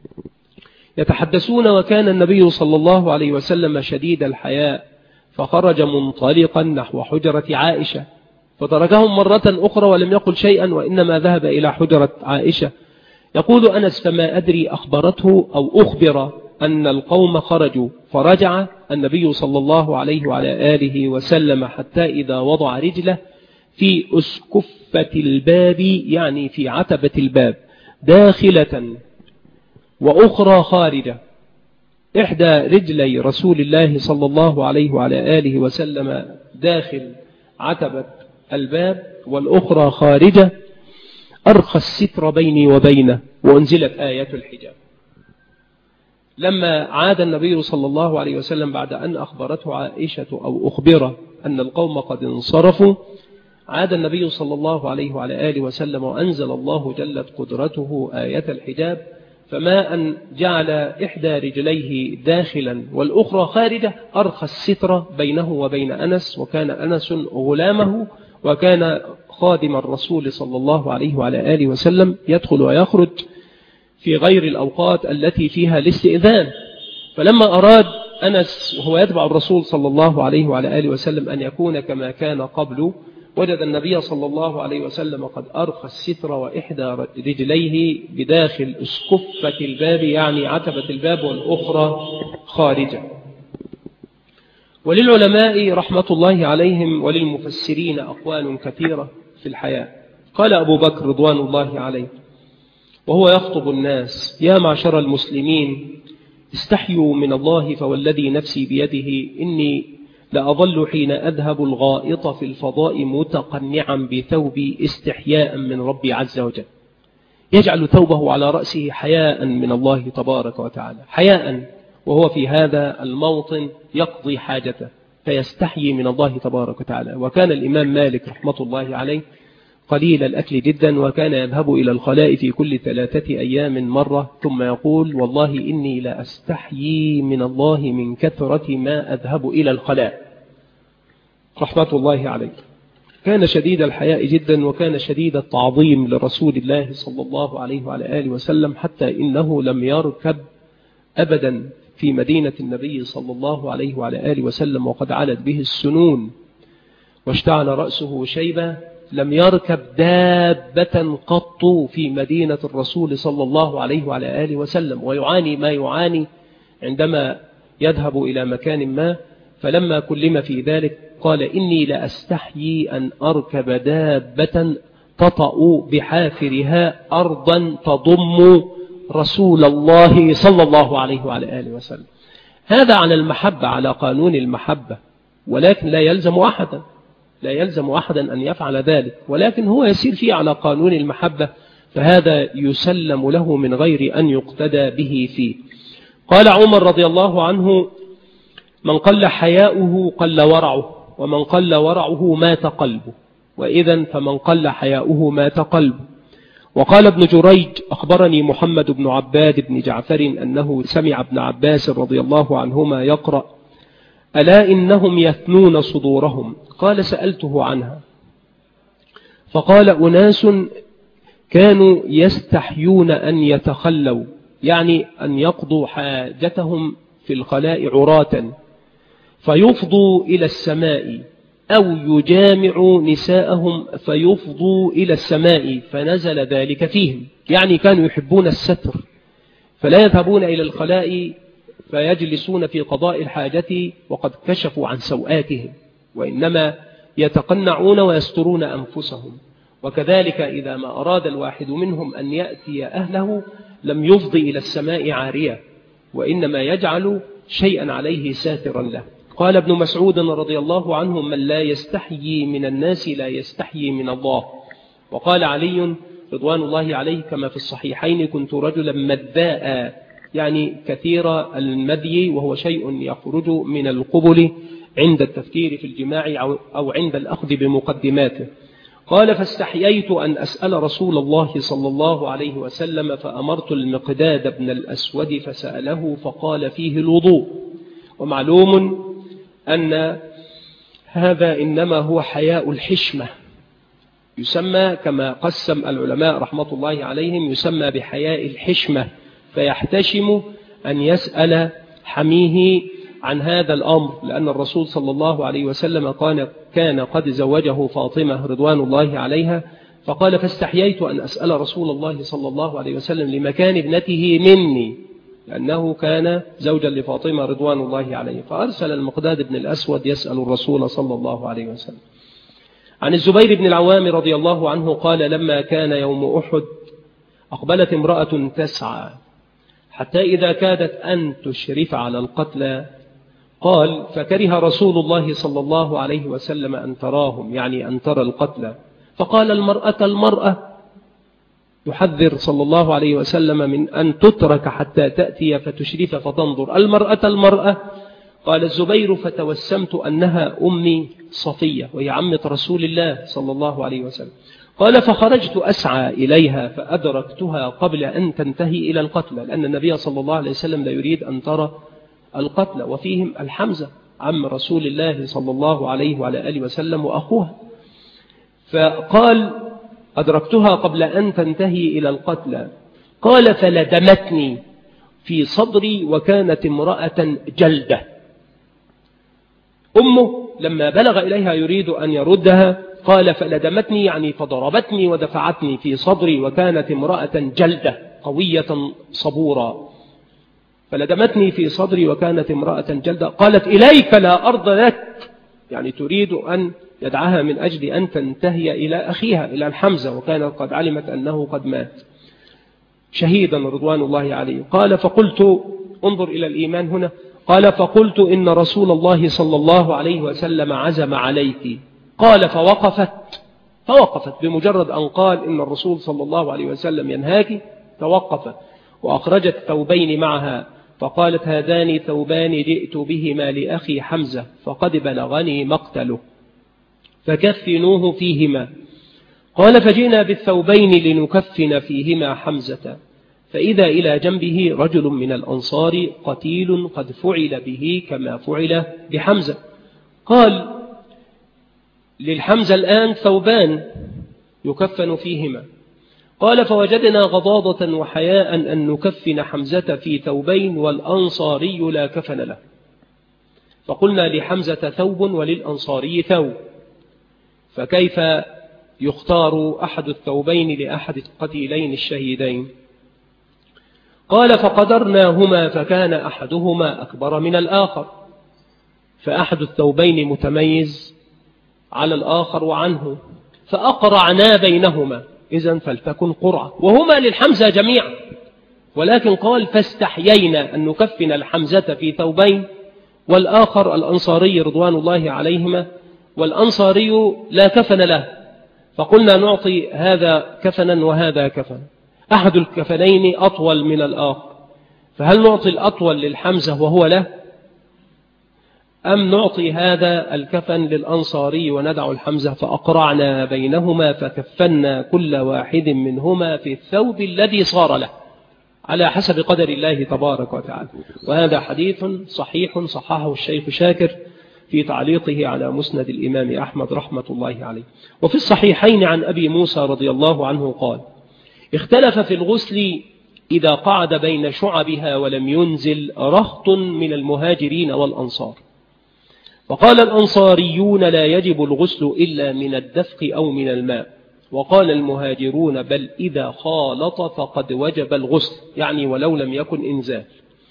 يتحدثون، وكان النبي صلى الله عليه وسلم شديد الحياء، فخرج منطلقا نحو حجرة عائشة، فتركهم مرة أخرى ولم يقل شيئا، وإنما ذهب إلى حجرة عائشة. يقول أنس: فما أدري أخبرته أو أخبر أن القوم خرجوا، فرجع النبي صلى الله عليه وعلى آله وسلم حتى إذا وضع رجله في أسكفة الباب، يعني في عتبة الباب، داخلة وأخرى خارجة، إحدى رجلي رسول الله صلى الله عليه وعلى آله وسلم داخل عتبة الباب والأخرى خارجة، أرخى الستر بيني وبينه، وأنزلت آية الحجاب. لما عاد النبي صلى الله عليه وسلم بعد أن أخبرته عائشة أو أخبره أن القوم قد انصرفوا، عاد النبي صلى الله عليه وعلى آله وسلم، وأنزل الله جلت قدرته آية الحجاب، فما أن جعل إحدى رجليه داخلا والأخرى خارجة، أرخى الستر بينه وبين أنس، وكان أنس غلامه، وكان خادم الرسول صلى الله عليه وعلى آله وسلم، يدخل ويخرج في غير الأوقات التي فيها الاستئذان. فلما أراد أنس وهو يتبع الرسول صلى الله عليه وعلى آله وسلم أن يكون كما كان قبله، وجد النبي صلى الله عليه وسلم قد أرخى الستر وإحدى رجليه بداخل أسكفة الباب، يعني عتبة الباب، والأخرى خارجة. وللعلماء رحمة الله عليهم وللمفسرين أقوال كثيرة في الحياة. قال أبو بكر رضوان الله عليه: وهو يخطب الناس: يا معشر المسلمين، استحيوا من الله فوالذي نفسي بيده إني لأظل حين أذهب الغائط في الفضاء متقنعا بثوبي استحياء من ربي عز وجل. يجعل ثوبه على رأسه حياء من الله تبارك وتعالى، حياء وهو في هذا الموطن يقضي حاجته، فيستحيي من الله تبارك وتعالى. وكان الإمام مالك رحمة الله عليه قليل الأكل جدا، وكان يذهب إلى الخلاء في كل ثلاثة أيام مرة، ثم يقول: والله إني لا أستحيي من الله من كثرة ما أذهب إلى الخلاء، رحمة الله عليه. كان شديد الحياء جدا، وكان شديد التعظيم لرسول الله صلى الله عليه وعلى آله وسلم، حتى إنه لم يركب أبدا في مدينة النبي صلى الله عليه وعلى آله وسلم وقد علت به السنون واشتعل رأسه شيبة، لم يركب دابة قط في مدينة الرسول صلى الله عليه وعلى آله وسلم، ويعاني ما يعاني عندما يذهب إلى مكان ما. فلما كلم في ذلك قال: إني لأستحيي أن أركب دابة تطأ بحافرها أرضا تضم رسول الله صلى الله عليه وعلى آله وسلم. هذا على المحبة، على قانون المحبة، ولكن لا يلزم أحدا لا يلزم أحدا أن يفعل ذلك، ولكن هو يسير فيه على قانون المحبة، فهذا يسلم له من غير أن يقتدى به فيه. قال عمر رضي الله عنه: من قل حياؤه قل ورعه، ومن قل ورعه مات قلبه، وإذا فمن قل حياؤه مات قلبه. وقال ابن جريج: أخبرني محمد بن عباد بن جعفر أنه سمع ابن عباس رضي الله عنهما يقرأ: ألا إنهم يثنون صدورهم. قال: سألته عنها، فقال: أناس كانوا يستحيون أن يتخلوا، يعني أن يقضوا حاجتهم في الخلاء عراة، فيفضوا إلى السماء، أو يجامعوا نساءهم فيفضوا إلى السماء، فنزل ذلك فيهم. يعني كانوا يحبون الستر، فلا يذهبون إلى الخلاء فيجلسون في قضاء الحاجة وقد كشفوا عن سوآتهم، وإنما يتقنعون ويسترون أنفسهم. وكذلك إذا ما أراد الواحد منهم أن يأتي أهله لم يفضي إلى السماء عارية، وإنما يجعل شيئا عليه ساترا له. قال ابن مسعود رضي الله عنه: من لا يستحيي من الناس لا يستحيي من الله. وقال علي رضوان الله عليه كما في الصحيحين: كنت رجلا مذاء، يعني كثير المذي، وهو شيء يخرج من القبل عند التفكير في الجماع أو عند الأخذ بمقدماته. قال: فاستحييت أن أسأل رسول الله صلى الله عليه وسلم، فأمرت المقداد بن الأسود فسأله، فقال: فيه الوضوء. ومعلوم أن هذا إنما هو حياء الحشمة، يسمى كما قسم العلماء رحمة الله عليهم، يسمى بحياء الحشمة، فيحتشم أن يسأل حميه عن هذا الأمر، لأن الرسول صلى الله عليه وسلم كان قد زوجه فاطمة رضوان الله عليها، فقال: فاستحييت أن أسأل رسول الله صلى الله عليه وسلم لمكان ابنته مني، لأنه كان زوجا لفاطمة رضوان الله عليه، فأرسل المقداد بن الأسود يسأل الرسول صلى الله عليه وسلم. عن الزبير بن العوام رضي الله عنه قال: لما كان يوم أحد أقبلت امرأة تسعى حتى إذا كادت أن تشرف على القتلى، قال: فكره رسول الله صلى الله عليه وسلم أن تراهم، يعني أن ترى القتلى، فقال: المرأة المرأة، يحذر صلى الله عليه وسلم من أن تترك حتى تأتي فتشرف فتنظر. المرأة المرأة. قال الزبير: فتوسمت أنها أمي صفية، وهي عمة رسول الله صلى الله عليه وسلم. قال: فخرجت أسعى إليها فأدركتها قبل أن تنتهي إلى القتلى، لأن النبي صلى الله عليه وسلم لا يريد أن ترى القتلى، وفيهم الحمزة عم رسول الله صلى الله عليه وعلى آله وسلم وأخوها. فقال: أدركتها قبل أن تنتهي إلى القتلى. قال: فلدمتني في صدري وكانت امرأة جلدة. أمه لما بلغ إليها يريد أن يردها، قال: فلدمتني يعني فضربتني ودفعتني في صدري، وكانت امرأة جلدة قوية صبورة. فلدمتني في صدري وكانت امرأة جلدة. قالت: إليك لا أرض لك، يعني تريد أن يدعها من أجل أن تنتهي إلى أخيها إلى الحمزة، وكانت قد علمت أنه قد مات. شهيدا رضوان الله عليه. قال فقلت، انظر إلى الإيمان هنا، قال فقلت إن رسول الله صلى الله عليه وسلم عزم عليك. قال فوقفت فوقفت بمجرد أن قال إن الرسول صلى الله عليه وسلم ينهاك توقفت، وأخرجت ثوبين معها فقالت هذان ثوبان جئت بهما لأخي حمزة فقد بلغني مقتله فكفنوه فيهما. قال فجئنا بالثوبين لنكفن فيهما حمزة، فإذا إلى جنبه رجل من الأنصار قتيل قد فعل به كما فعل بحمزة. قال للحمزة الآن ثوبان يكفن فيهما. قال فوجدنا غضاضة وحياء أن نكفن حمزة في ثوبين والأنصاري لا كفن له، فقلنا لحمزة ثوب وللأنصاري ثوب، فكيف يختار أحد الثوبين لأحد القتيلين الشهيدين؟ قال فقدرناهما فكان أحدهما أكبر من الآخر، فأحد الثوبين متميز على الآخر وعنه، فأقرعنا بينهما، إذن فلتكن قرعة، وهما للحمزة جميعا، ولكن قال فاستحيينا أن نكفن الحمزة في ثوبين والآخر الأنصاري رضوان الله عليهما والأنصاري لا كفن له، فقلنا نعطي هذا كفنا وهذا كفن، أحد الكفنين أطول من الآخر، فهل نعطي الأطول للحمزة وهو له، أم نعطي هذا الكفن للأنصاري وندع الحمزة؟ فأقرعنا بينهما فكفنا كل واحد منهما في الثوب الذي صار له على حسب قدر الله تبارك وتعالى. وهذا حديث صحيح صححه الشيخ شاكر في تعليقه على مسند الإمام أحمد رحمة الله عليه. وفي الصحيحين عن أبي موسى رضي الله عنه قال اختلف في الغسل إذا قعد بين شعبها ولم ينزل رهط من المهاجرين والأنصار، وقال الأنصاريون لا يجب الغسل إلا من الدفق أو من الماء، وقال المهاجرون بل إذا خالط فقد وجب الغسل، يعني ولو لم يكن إنزال.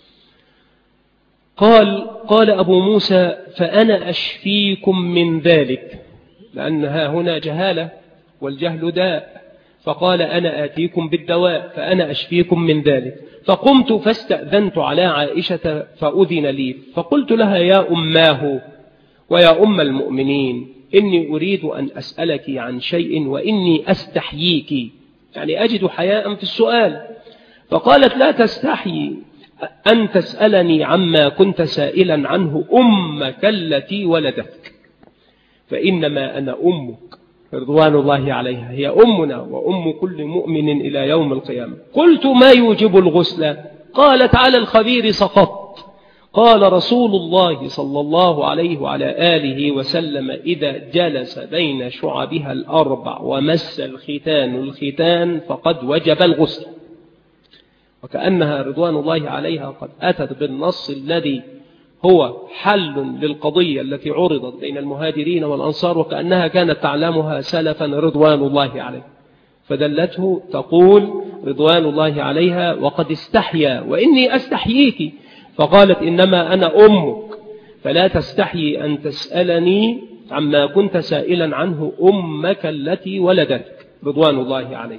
قال قال أبو موسى فأنا أشفيكم من ذلك، لأنها هنا جهالة والجهل داء، فقال أنا آتيكم بالدواء فأنا أشفيكم من ذلك. فقمت فاستأذنت على عائشة فأذن لي، فقلت لها يا أماه ويا أم المؤمنين إني أريد أن أسألك عن شيء وإني أستحييك، يعني أجد حياء في السؤال. فقالت لا تستحيي أن تسألني عما كنت سائلا عنه أمك التي ولدتك، فإنما أنا أمك رضوان الله عليها، هي أمنا وأم كل مؤمن إلى يوم القيامة. قلت ما يوجب الغسل؟ قالت على الخبير سقط. قال رسول الله صلى الله عليه وعلى آله وسلم إذا جلس بين شعبها الأربع ومس الختان الختان فقد وجب الغسل. وكأنها رضوان الله عليها قد أتت بالنص الذي هو حل للقضية التي عرضت بين المهاجرين والأنصار، وكأنها كانت تعلمها سلفا رضوان الله عليه، فدلته تقول رضوان الله عليها وقد استحيا وإني أستحييك، فقالت إنما أنا أمك فلا تستحيي أن تسألني عما كنت سائلا عنه أمك التي ولدتك رضوان الله عليه.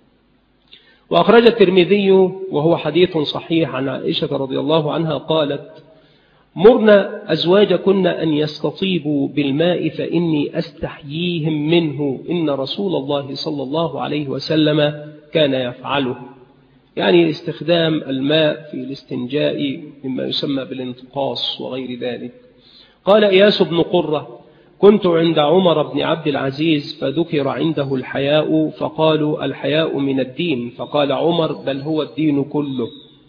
وأخرج الترمذي وهو حديث صحيح عن عائشة رضي الله عنها قالت مرنا أزواجكن أن يستطيبوا بالماء فإني أستحييهم منه إن رسول الله صلى الله عليه وسلم كان يفعله، يعني استخدام الماء في الاستنجاء مما يسمى بالانتقاص وغير ذلك. قال إياس بن قرة كنت عند عمر بن عبد العزيز فذكر عنده الحياء فقالوا الحياء من الدين، فقال عمر بل هو الدين كله،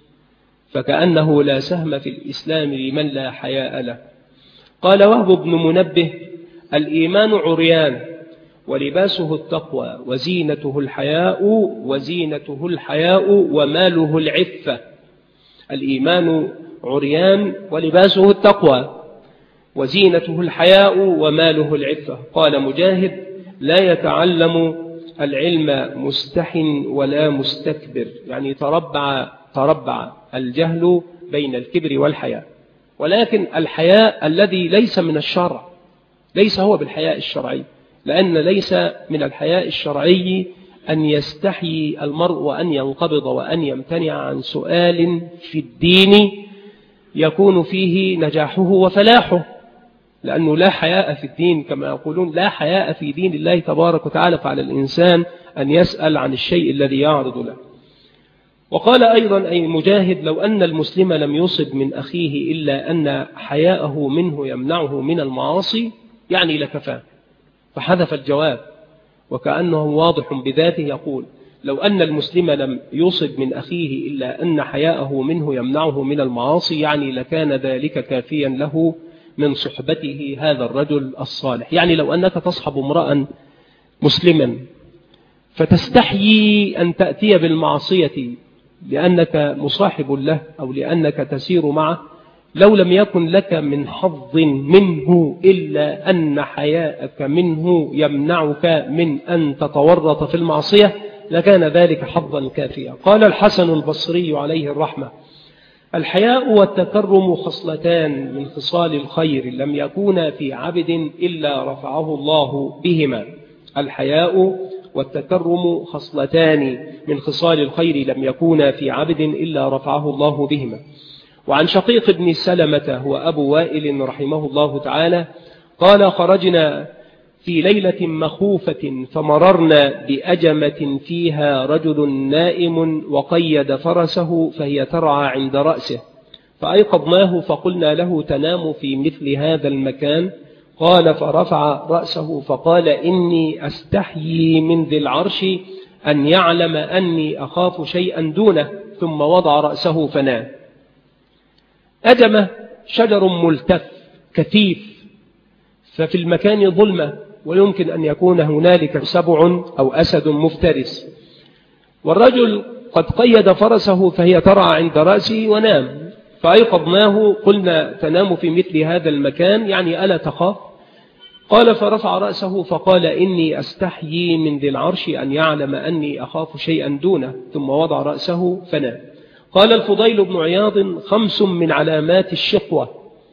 فكأنه لا سهم في الإسلام لمن لا حياء له. قال وهب بن منبه الإيمان عريان ولباسه التقوى وزينته الحياء وزينته الحياء وماله العفة. الإيمان عريان ولباسه التقوى وزينته الحياء وماله العفة. قال مجاهد لا يتعلم العلم مستح ولا مستكبر، يعني تربع تربع الجهل بين الكبر والحياء، ولكن الحياء الذي ليس من الشرع ليس هو بالحياء الشرعي، لأن ليس من الحياء الشرعي أن يستحي المرء وأن ينقبض وأن يمتنع عن سؤال في الدين يكون فيه نجاحه وفلاحه، لأنه لا حياء في الدين كما يقولون، لا حياء في دين الله تبارك وتعالى، فعلى الإنسان أن يسأل عن الشيء الذي يعرض له. وقال أيضا أي مجاهد: لو أن المسلم لم يصب من أخيه إلا أن حياءه منه يمنعه من المعاصي يعني لكفاه، فحذف الجواب وكأنه واضح بذاته، يقول: لو أن المسلم لم يصب من أخيه إلا أن حياءه منه يمنعه من المعاصي يعني لكان ذلك كافيا له من صحبته هذا الرجل الصالح. يعني لو أنك تصحب امرأ مسلما فتستحيي أن تأتي بالمعصية لأنك مصاحب له أو لأنك تسير معه، لو لم يكن لك من حظ منه إلا أن حياءك منه يمنعك من أن تتورط في المعصية لكان ذلك حظا كافيا. قال الحسن البصري عليه الرحمة: الحياء والتكرم خصلتان من خصال الخير لم يكونا في عبد إلا رفعه الله بهما. الحياء والتكرم خصلتان من خصال الخير لم يكونا في عبد إلا رفعه الله بهما. وعن شقيق بن سلمة هو أبو وائل رحمه الله تعالى قال: خرجنا في ليلة مخوفة فمررنا بأجمة فيها رجل نائم وقيد فرسه فهي ترعى عند رأسه، فأيقظناه فقلنا له: تنام في مثل هذا المكان؟ قال: فرفع رأسه فقال: إني أستحيي من ذي العرش أن يعلم أني أخاف شيئا دونه، ثم وضع رأسه فنام. أجمة شجر ملتف كثيف، ففي المكان ظلمة ويمكن أن يكون هنالك سبع أو أسد مفترس، والرجل قد قيد فرسه فهي ترعى عند رأسه ونام، فأيقظناه قلنا: تنام في مثل هذا المكان يعني ألا تخاف؟ قال: فرفع رأسه فقال: إني أستحيي من ذي العرش أن يعلم أني أخاف شيئا دونه، ثم وضع رأسه فنام. قال الفضيل بن عياض: خمس من علامات الشقوة: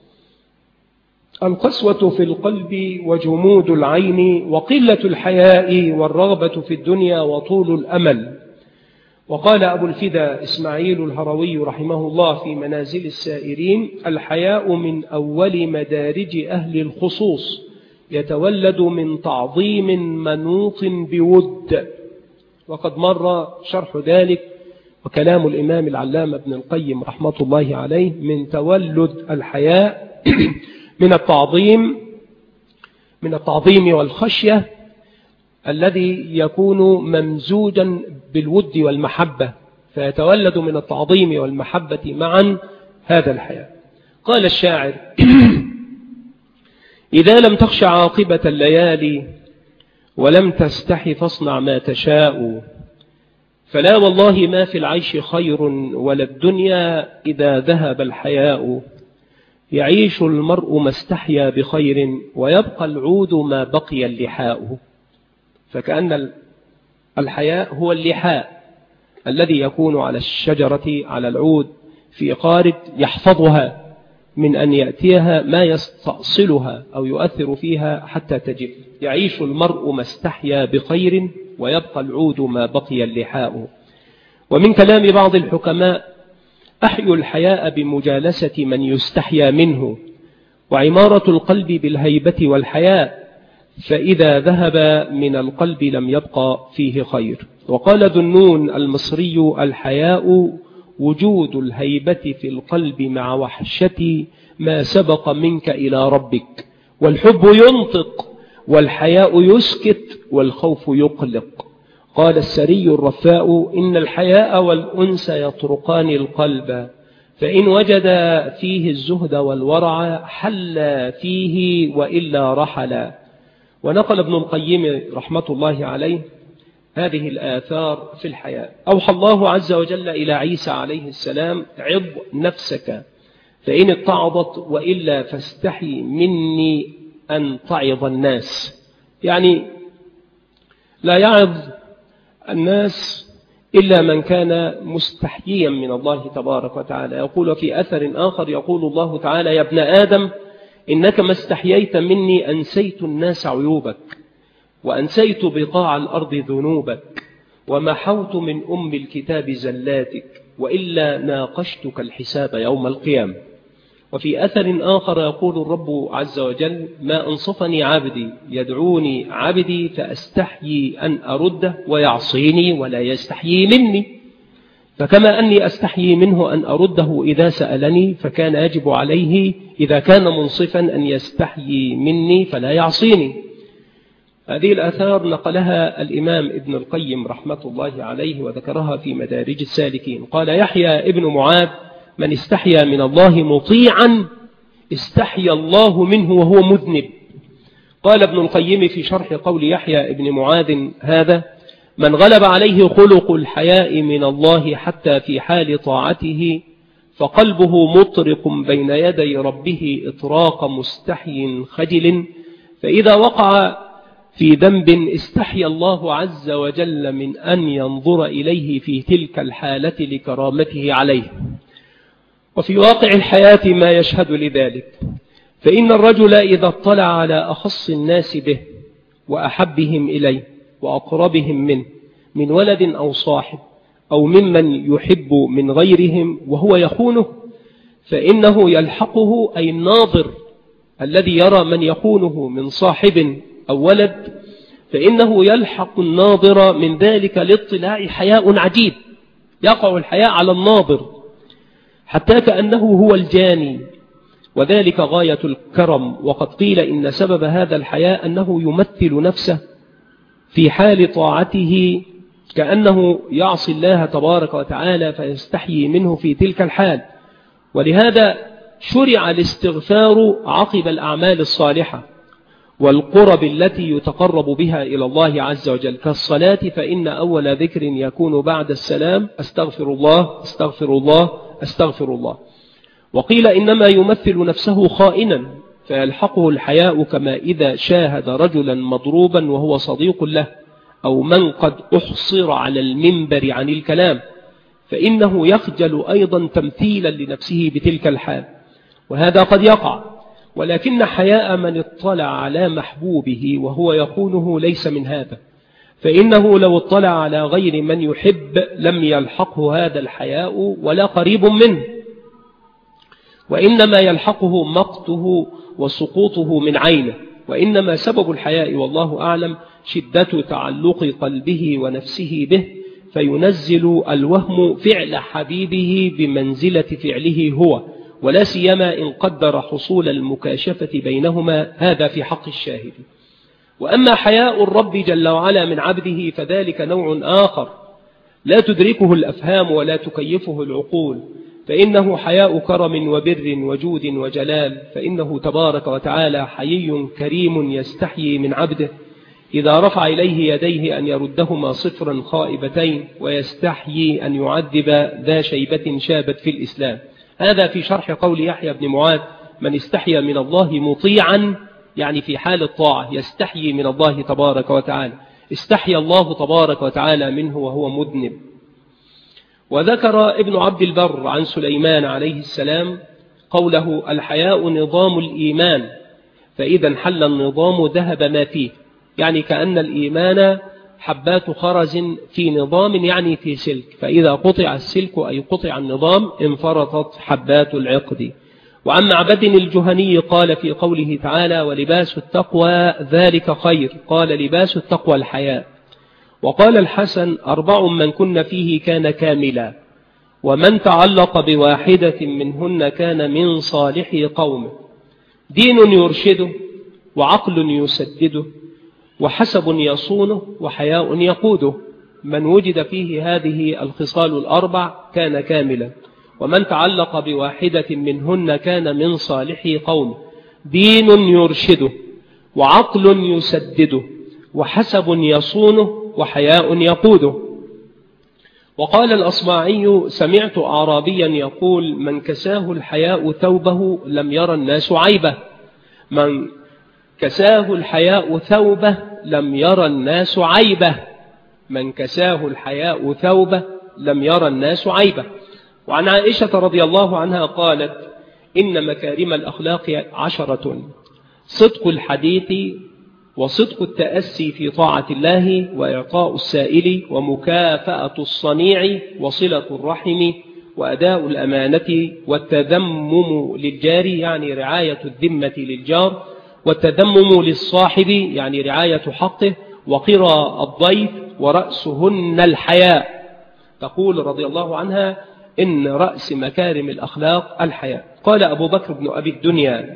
القسوة في القلب وجمود العين وقلة الحياء والرغبة في الدنيا وطول الأمل. وقال أبو الفدا إسماعيل الهروي رحمه الله في منازل السائرين: الحياء من أول مدارج أهل الخصوص، يتولد من تعظيم منوط بود. وقد مر شرح ذلك وكلام الإمام العلامة ابن القيم رحمة الله عليه من تولد الحياء من التعظيم من التعظيم والخشية الذي يكون ممزوجا بالود والمحبة، فيتولد من التعظيم والمحبة معا هذا الحياء. قال الشاعر: إذا لم تخش عاقبة الليالي ولم تستحي فاصنع ما تشاء، فلا والله ما في العيش خير ولا الدنيا إذا ذهب الحياء. يعيش المرء ما استحيا بخير ويبقى العود ما بقي اللحاء. فكأن الحياء هو اللحاء الذي يكون على الشجرة على العود في قارب يحفظها من أن يأتيها ما يستأصلها أو يؤثر فيها حتى تجف. يعيش المرء ما استحيا بخير ويبقى العود ما بقي اللحاء. ومن كلام بعض الحكماء: أحيوا الحياء بمجالسة من يستحيا منه، وعمارة القلب بالهيبة والحياء، فإذا ذهب من القلب لم يبقى فيه خير. وقال ذو النون المصري: الحياء وجود الهيبة في القلب مع وحشة ما سبق منك إلى ربك، والحب ينطق والحياء يسكت والخوف يقلق. قال السري الرفاء: إن الحياء والأنس يطرقان القلب، فإن وجد فيه الزهد والورع حل فيه وإلا رحل. ونقل ابن القيم رحمة الله عليه هذه الآثار في الحياء. أوحى الله عز وجل إلى عيسى عليه السلام: عظ نفسك فإن اتعظت وإلا فاستحي مني أن تعظ الناس. يعني لا يعظ الناس إلا من كان مستحييا من الله تبارك وتعالى. يقول في أثر آخر، يقول الله تعالى: يا ابن آدم إنك ما استحييت مني أنسيت الناس عيوبك وأنسيت بقاع الأرض ذنوبك، ومحوت من أم الكتاب زلاتك وإلا ناقشتك الحساب يوم القيامة. وفي أثر آخر يقول الرب عز وجل: ما أنصفني عبدي يدعوني عبدي فأستحيي أن أرده ويعصيني ولا يستحيي مني. فكما أني أستحيي منه أن أرده إذا سألني، فكان يجب عليه إذا كان منصفا أن يستحيي مني فلا يعصيني. هذه الآثار نقلها الإمام ابن القيم رحمة الله عليه وذكرها في مدارج السالكين. قال يحيى ابن معاذ: من استحيا من الله مطيعا استحيا الله منه وهو مذنب. قال ابن القيم في شرح قول يحيى ابن معاذ هذا: من غلب عليه خلق الحياء من الله حتى في حال طاعته فقلبه مطرق بين يدي ربه إطراق مستحي خجل، فإذا وقع في ذنب استحيا الله عز وجل من أن ينظر إليه في تلك الحالة لكرامته عليه. وفي واقع الحياة ما يشهد لذلك، فإن الرجل إذا اطلع على أخص الناس به وأحبهم إليه وأقربهم منه من ولد أو صاحب أو ممن يحب من غيرهم وهو يخونه، فإنه يلحقه، أي الناظر الذي يرى من يخونه من صاحب أو ولد، فإنه يلحق الناظر من ذلك الاطلاع حياء عجيب، يقع الحياء على الناظر حتى كأنه هو الجاني، وذلك غاية الكرم. وقد قيل إن سبب هذا الحياء أنه يمثل نفسه في حال طاعته كأنه يعصي الله تبارك وتعالى فيستحيي منه في تلك الحال. ولهذا شرع الاستغفار عقب الأعمال الصالحة والقرب التي يتقرب بها إلى الله عز وجل كالصلاة، فإن أول ذكر يكون بعد السلام: أستغفر الله أستغفر الله أستغفر الله. وقيل إنما يمثل نفسه خائنا فيلحقه الحياء، كما إذا شاهد رجلا مضروبا وهو صديق له، أو من قد أحصر على المنبر عن الكلام، فإنه يخجل أيضا تمثيلا لنفسه بتلك الحال. وهذا قد يقع، ولكن حياء من اطلع على محبوبه وهو يخونه ليس من هذا، فإنه لو اطلع على غير من يحب لم يلحقه هذا الحياء ولا قريب منه، وإنما يلحقه مقته وسقوطه من عينه. وإنما سبب الحياء والله أعلم شدة تعلق قلبه ونفسه به، فينزل الوهم فعل حبيبه بمنزلة فعله هو، ولا سيما إن قدر حصول المكاشفة بينهما، هذا في حق الشاهد. وأما حياء الرب جل وعلا من عبده فذلك نوع آخر لا تدركه الأفهام ولا تكيفه العقول، فإنه حياء كرم وبر وجود وجلال. فإنه تبارك وتعالى حيي كريم يستحيي من عبده إذا رفع إليه يديه أن يردهما صفرا خائبتين، ويستحيي أن يعذب ذا شيبة شابت في الإسلام. هذا في شرح قول يحيى بن معاذ: من استحيا من الله مطيعا، يعني في حال الطاعة يستحيي من الله تبارك وتعالى، استحيا الله تبارك وتعالى منه وهو مذنب. وذكر ابن عبد البر عن سليمان عليه السلام قوله: الحياء نظام الإيمان، فإذا انحل النظام ذهب ما فيه، يعني كأن الإيمان حبات خرز في نظام، يعني في سلك، فإذا قطع السلك أي قطع النظام انفرطت حبات العقد. وعن معبد الجهني قال في قوله تعالى: ولباس التقوى ذلك خير، قال لباس التقوى الحياء. وقال الحسن: أربع من كن فيه كان كاملا، ومن تعلق بواحدة منهن كان من صالح قومه: دين يرشده، وعقل يسدده، وحسب يصونه، وحياء يقوده. من وجد فيه هذه الخصال الأربع كان كاملا، ومن تعلق بواحدة منهن كان من صالح قومه: دين يرشده، وعقل يسدده، وحسب يصونه، وحياء يقوده. وقال الأصماعي: سمعت أعرابيا يقول: من كساه الحياء ثوبه لم يرى الناس عيبه. من كساه الحياء ثوبه لم يرى الناس عيبه. من كساه الحياء ثوبه لم يرى الناس عيبه. وعن عائشة رضي الله عنها قالت: إن مكارم الأخلاق عشرة: صدق الحديث، وصدق التأسي في طاعة الله، وإعطاء السائل، ومكافأة الصنيع، وصلة الرحم، وأداء الأمانة، والتذمم للجار يعني رعاية الذمة للجار، والتذمم للصاحب يعني رعاية حقه، وقرى الضيف، ورأسهن الحياء. تقول رضي الله عنها إن رأس مكارم الأخلاق الحياء. قال أبو بكر بن أبي الدنيا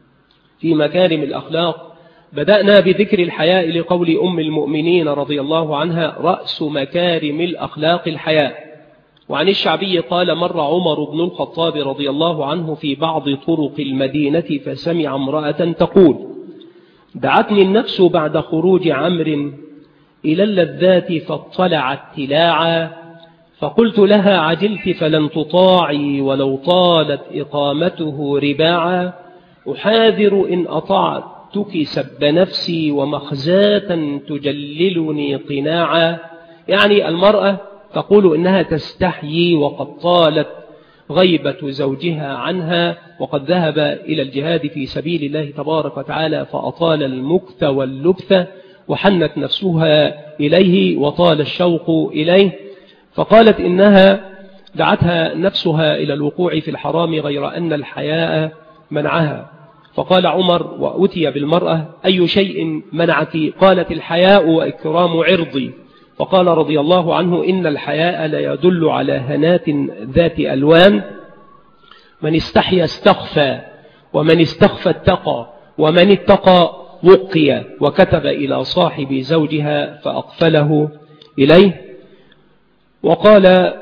في مكارم الأخلاق: بدأنا بذكر الحياء لقول أم المؤمنين رضي الله عنها: رأس مكارم الأخلاق الحياء. وعن الشعبي قال: مر عمر بن الخطاب رضي الله عنه في بعض طرق المدينة فسمع امرأة تقول: دعتني النفس بعد خروج عمرو إلى اللذات فاطلعت تلاعا، فقلت لها: عجلت فلن تطاعي ولو طالت إقامته رباعا، أحاذر إن أطعتك سب نفسي ومخزاة تجللني قناعا. يعني المرأة تقول إنها تستحيي وقد طالت غيبة زوجها عنها، وقد ذهب إلى الجهاد في سبيل الله تبارك وتعالى فأطال المكث واللبث، وحنت نفسها إليه وطال الشوق إليه، فقالت إنها دعتها نفسها إلى الوقوع في الحرام غير أن الحياء منعها. فقال عمر وأتي بالمرأة: أي شيء منعك؟ قالت: الحياء وإكرام عرضي. فقال رضي الله عنه: إن الحياء لا يدل على هنات ذات ألوان، من استحيا استخفى، ومن استخفى اتقى، ومن اتقى وقي. وكتب إلى صاحب زوجها فأقفله إليه. وقال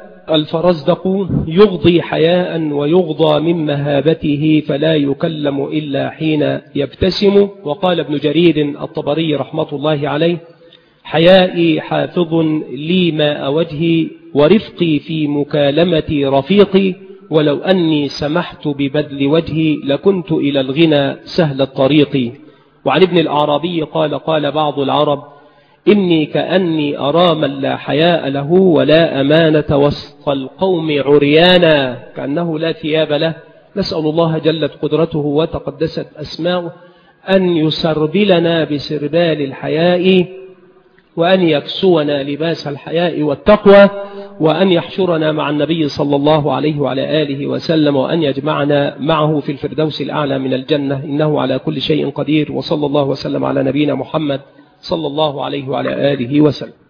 الفرزدق: يغضي حياء ويغضى من مهابته فلا يكلم إلا حين يبتسم. وقال ابن جرير الطبري رحمة الله عليه: حيائي حافظ لي ماء وجهي، ورفقي في مكالمة رفيقي، ولو أني سمحت ببذل وجهي لكنت إلى الغنى سهل الطريق. وعن ابن الأعرابي قال: قال بعض العرب: إني كأني أرى من لا حياء له ولا أمانة وسط القوم عريانا، كأنه لا ثياب له. نسأل الله جلت قدرته وتقدست أسماؤه أن يسربلنا بسربال الحياء، وأن يكسونا لباس الحياء والتقوى، وأن يحشرنا مع النبي صلى الله عليه وعلى آله وسلم، وأن يجمعنا معه في الفردوس الأعلى من الجنة، إنه على كل شيء قدير. وصلى الله وسلم على نبينا محمد صلى الله عليه وعلى آله وسلم.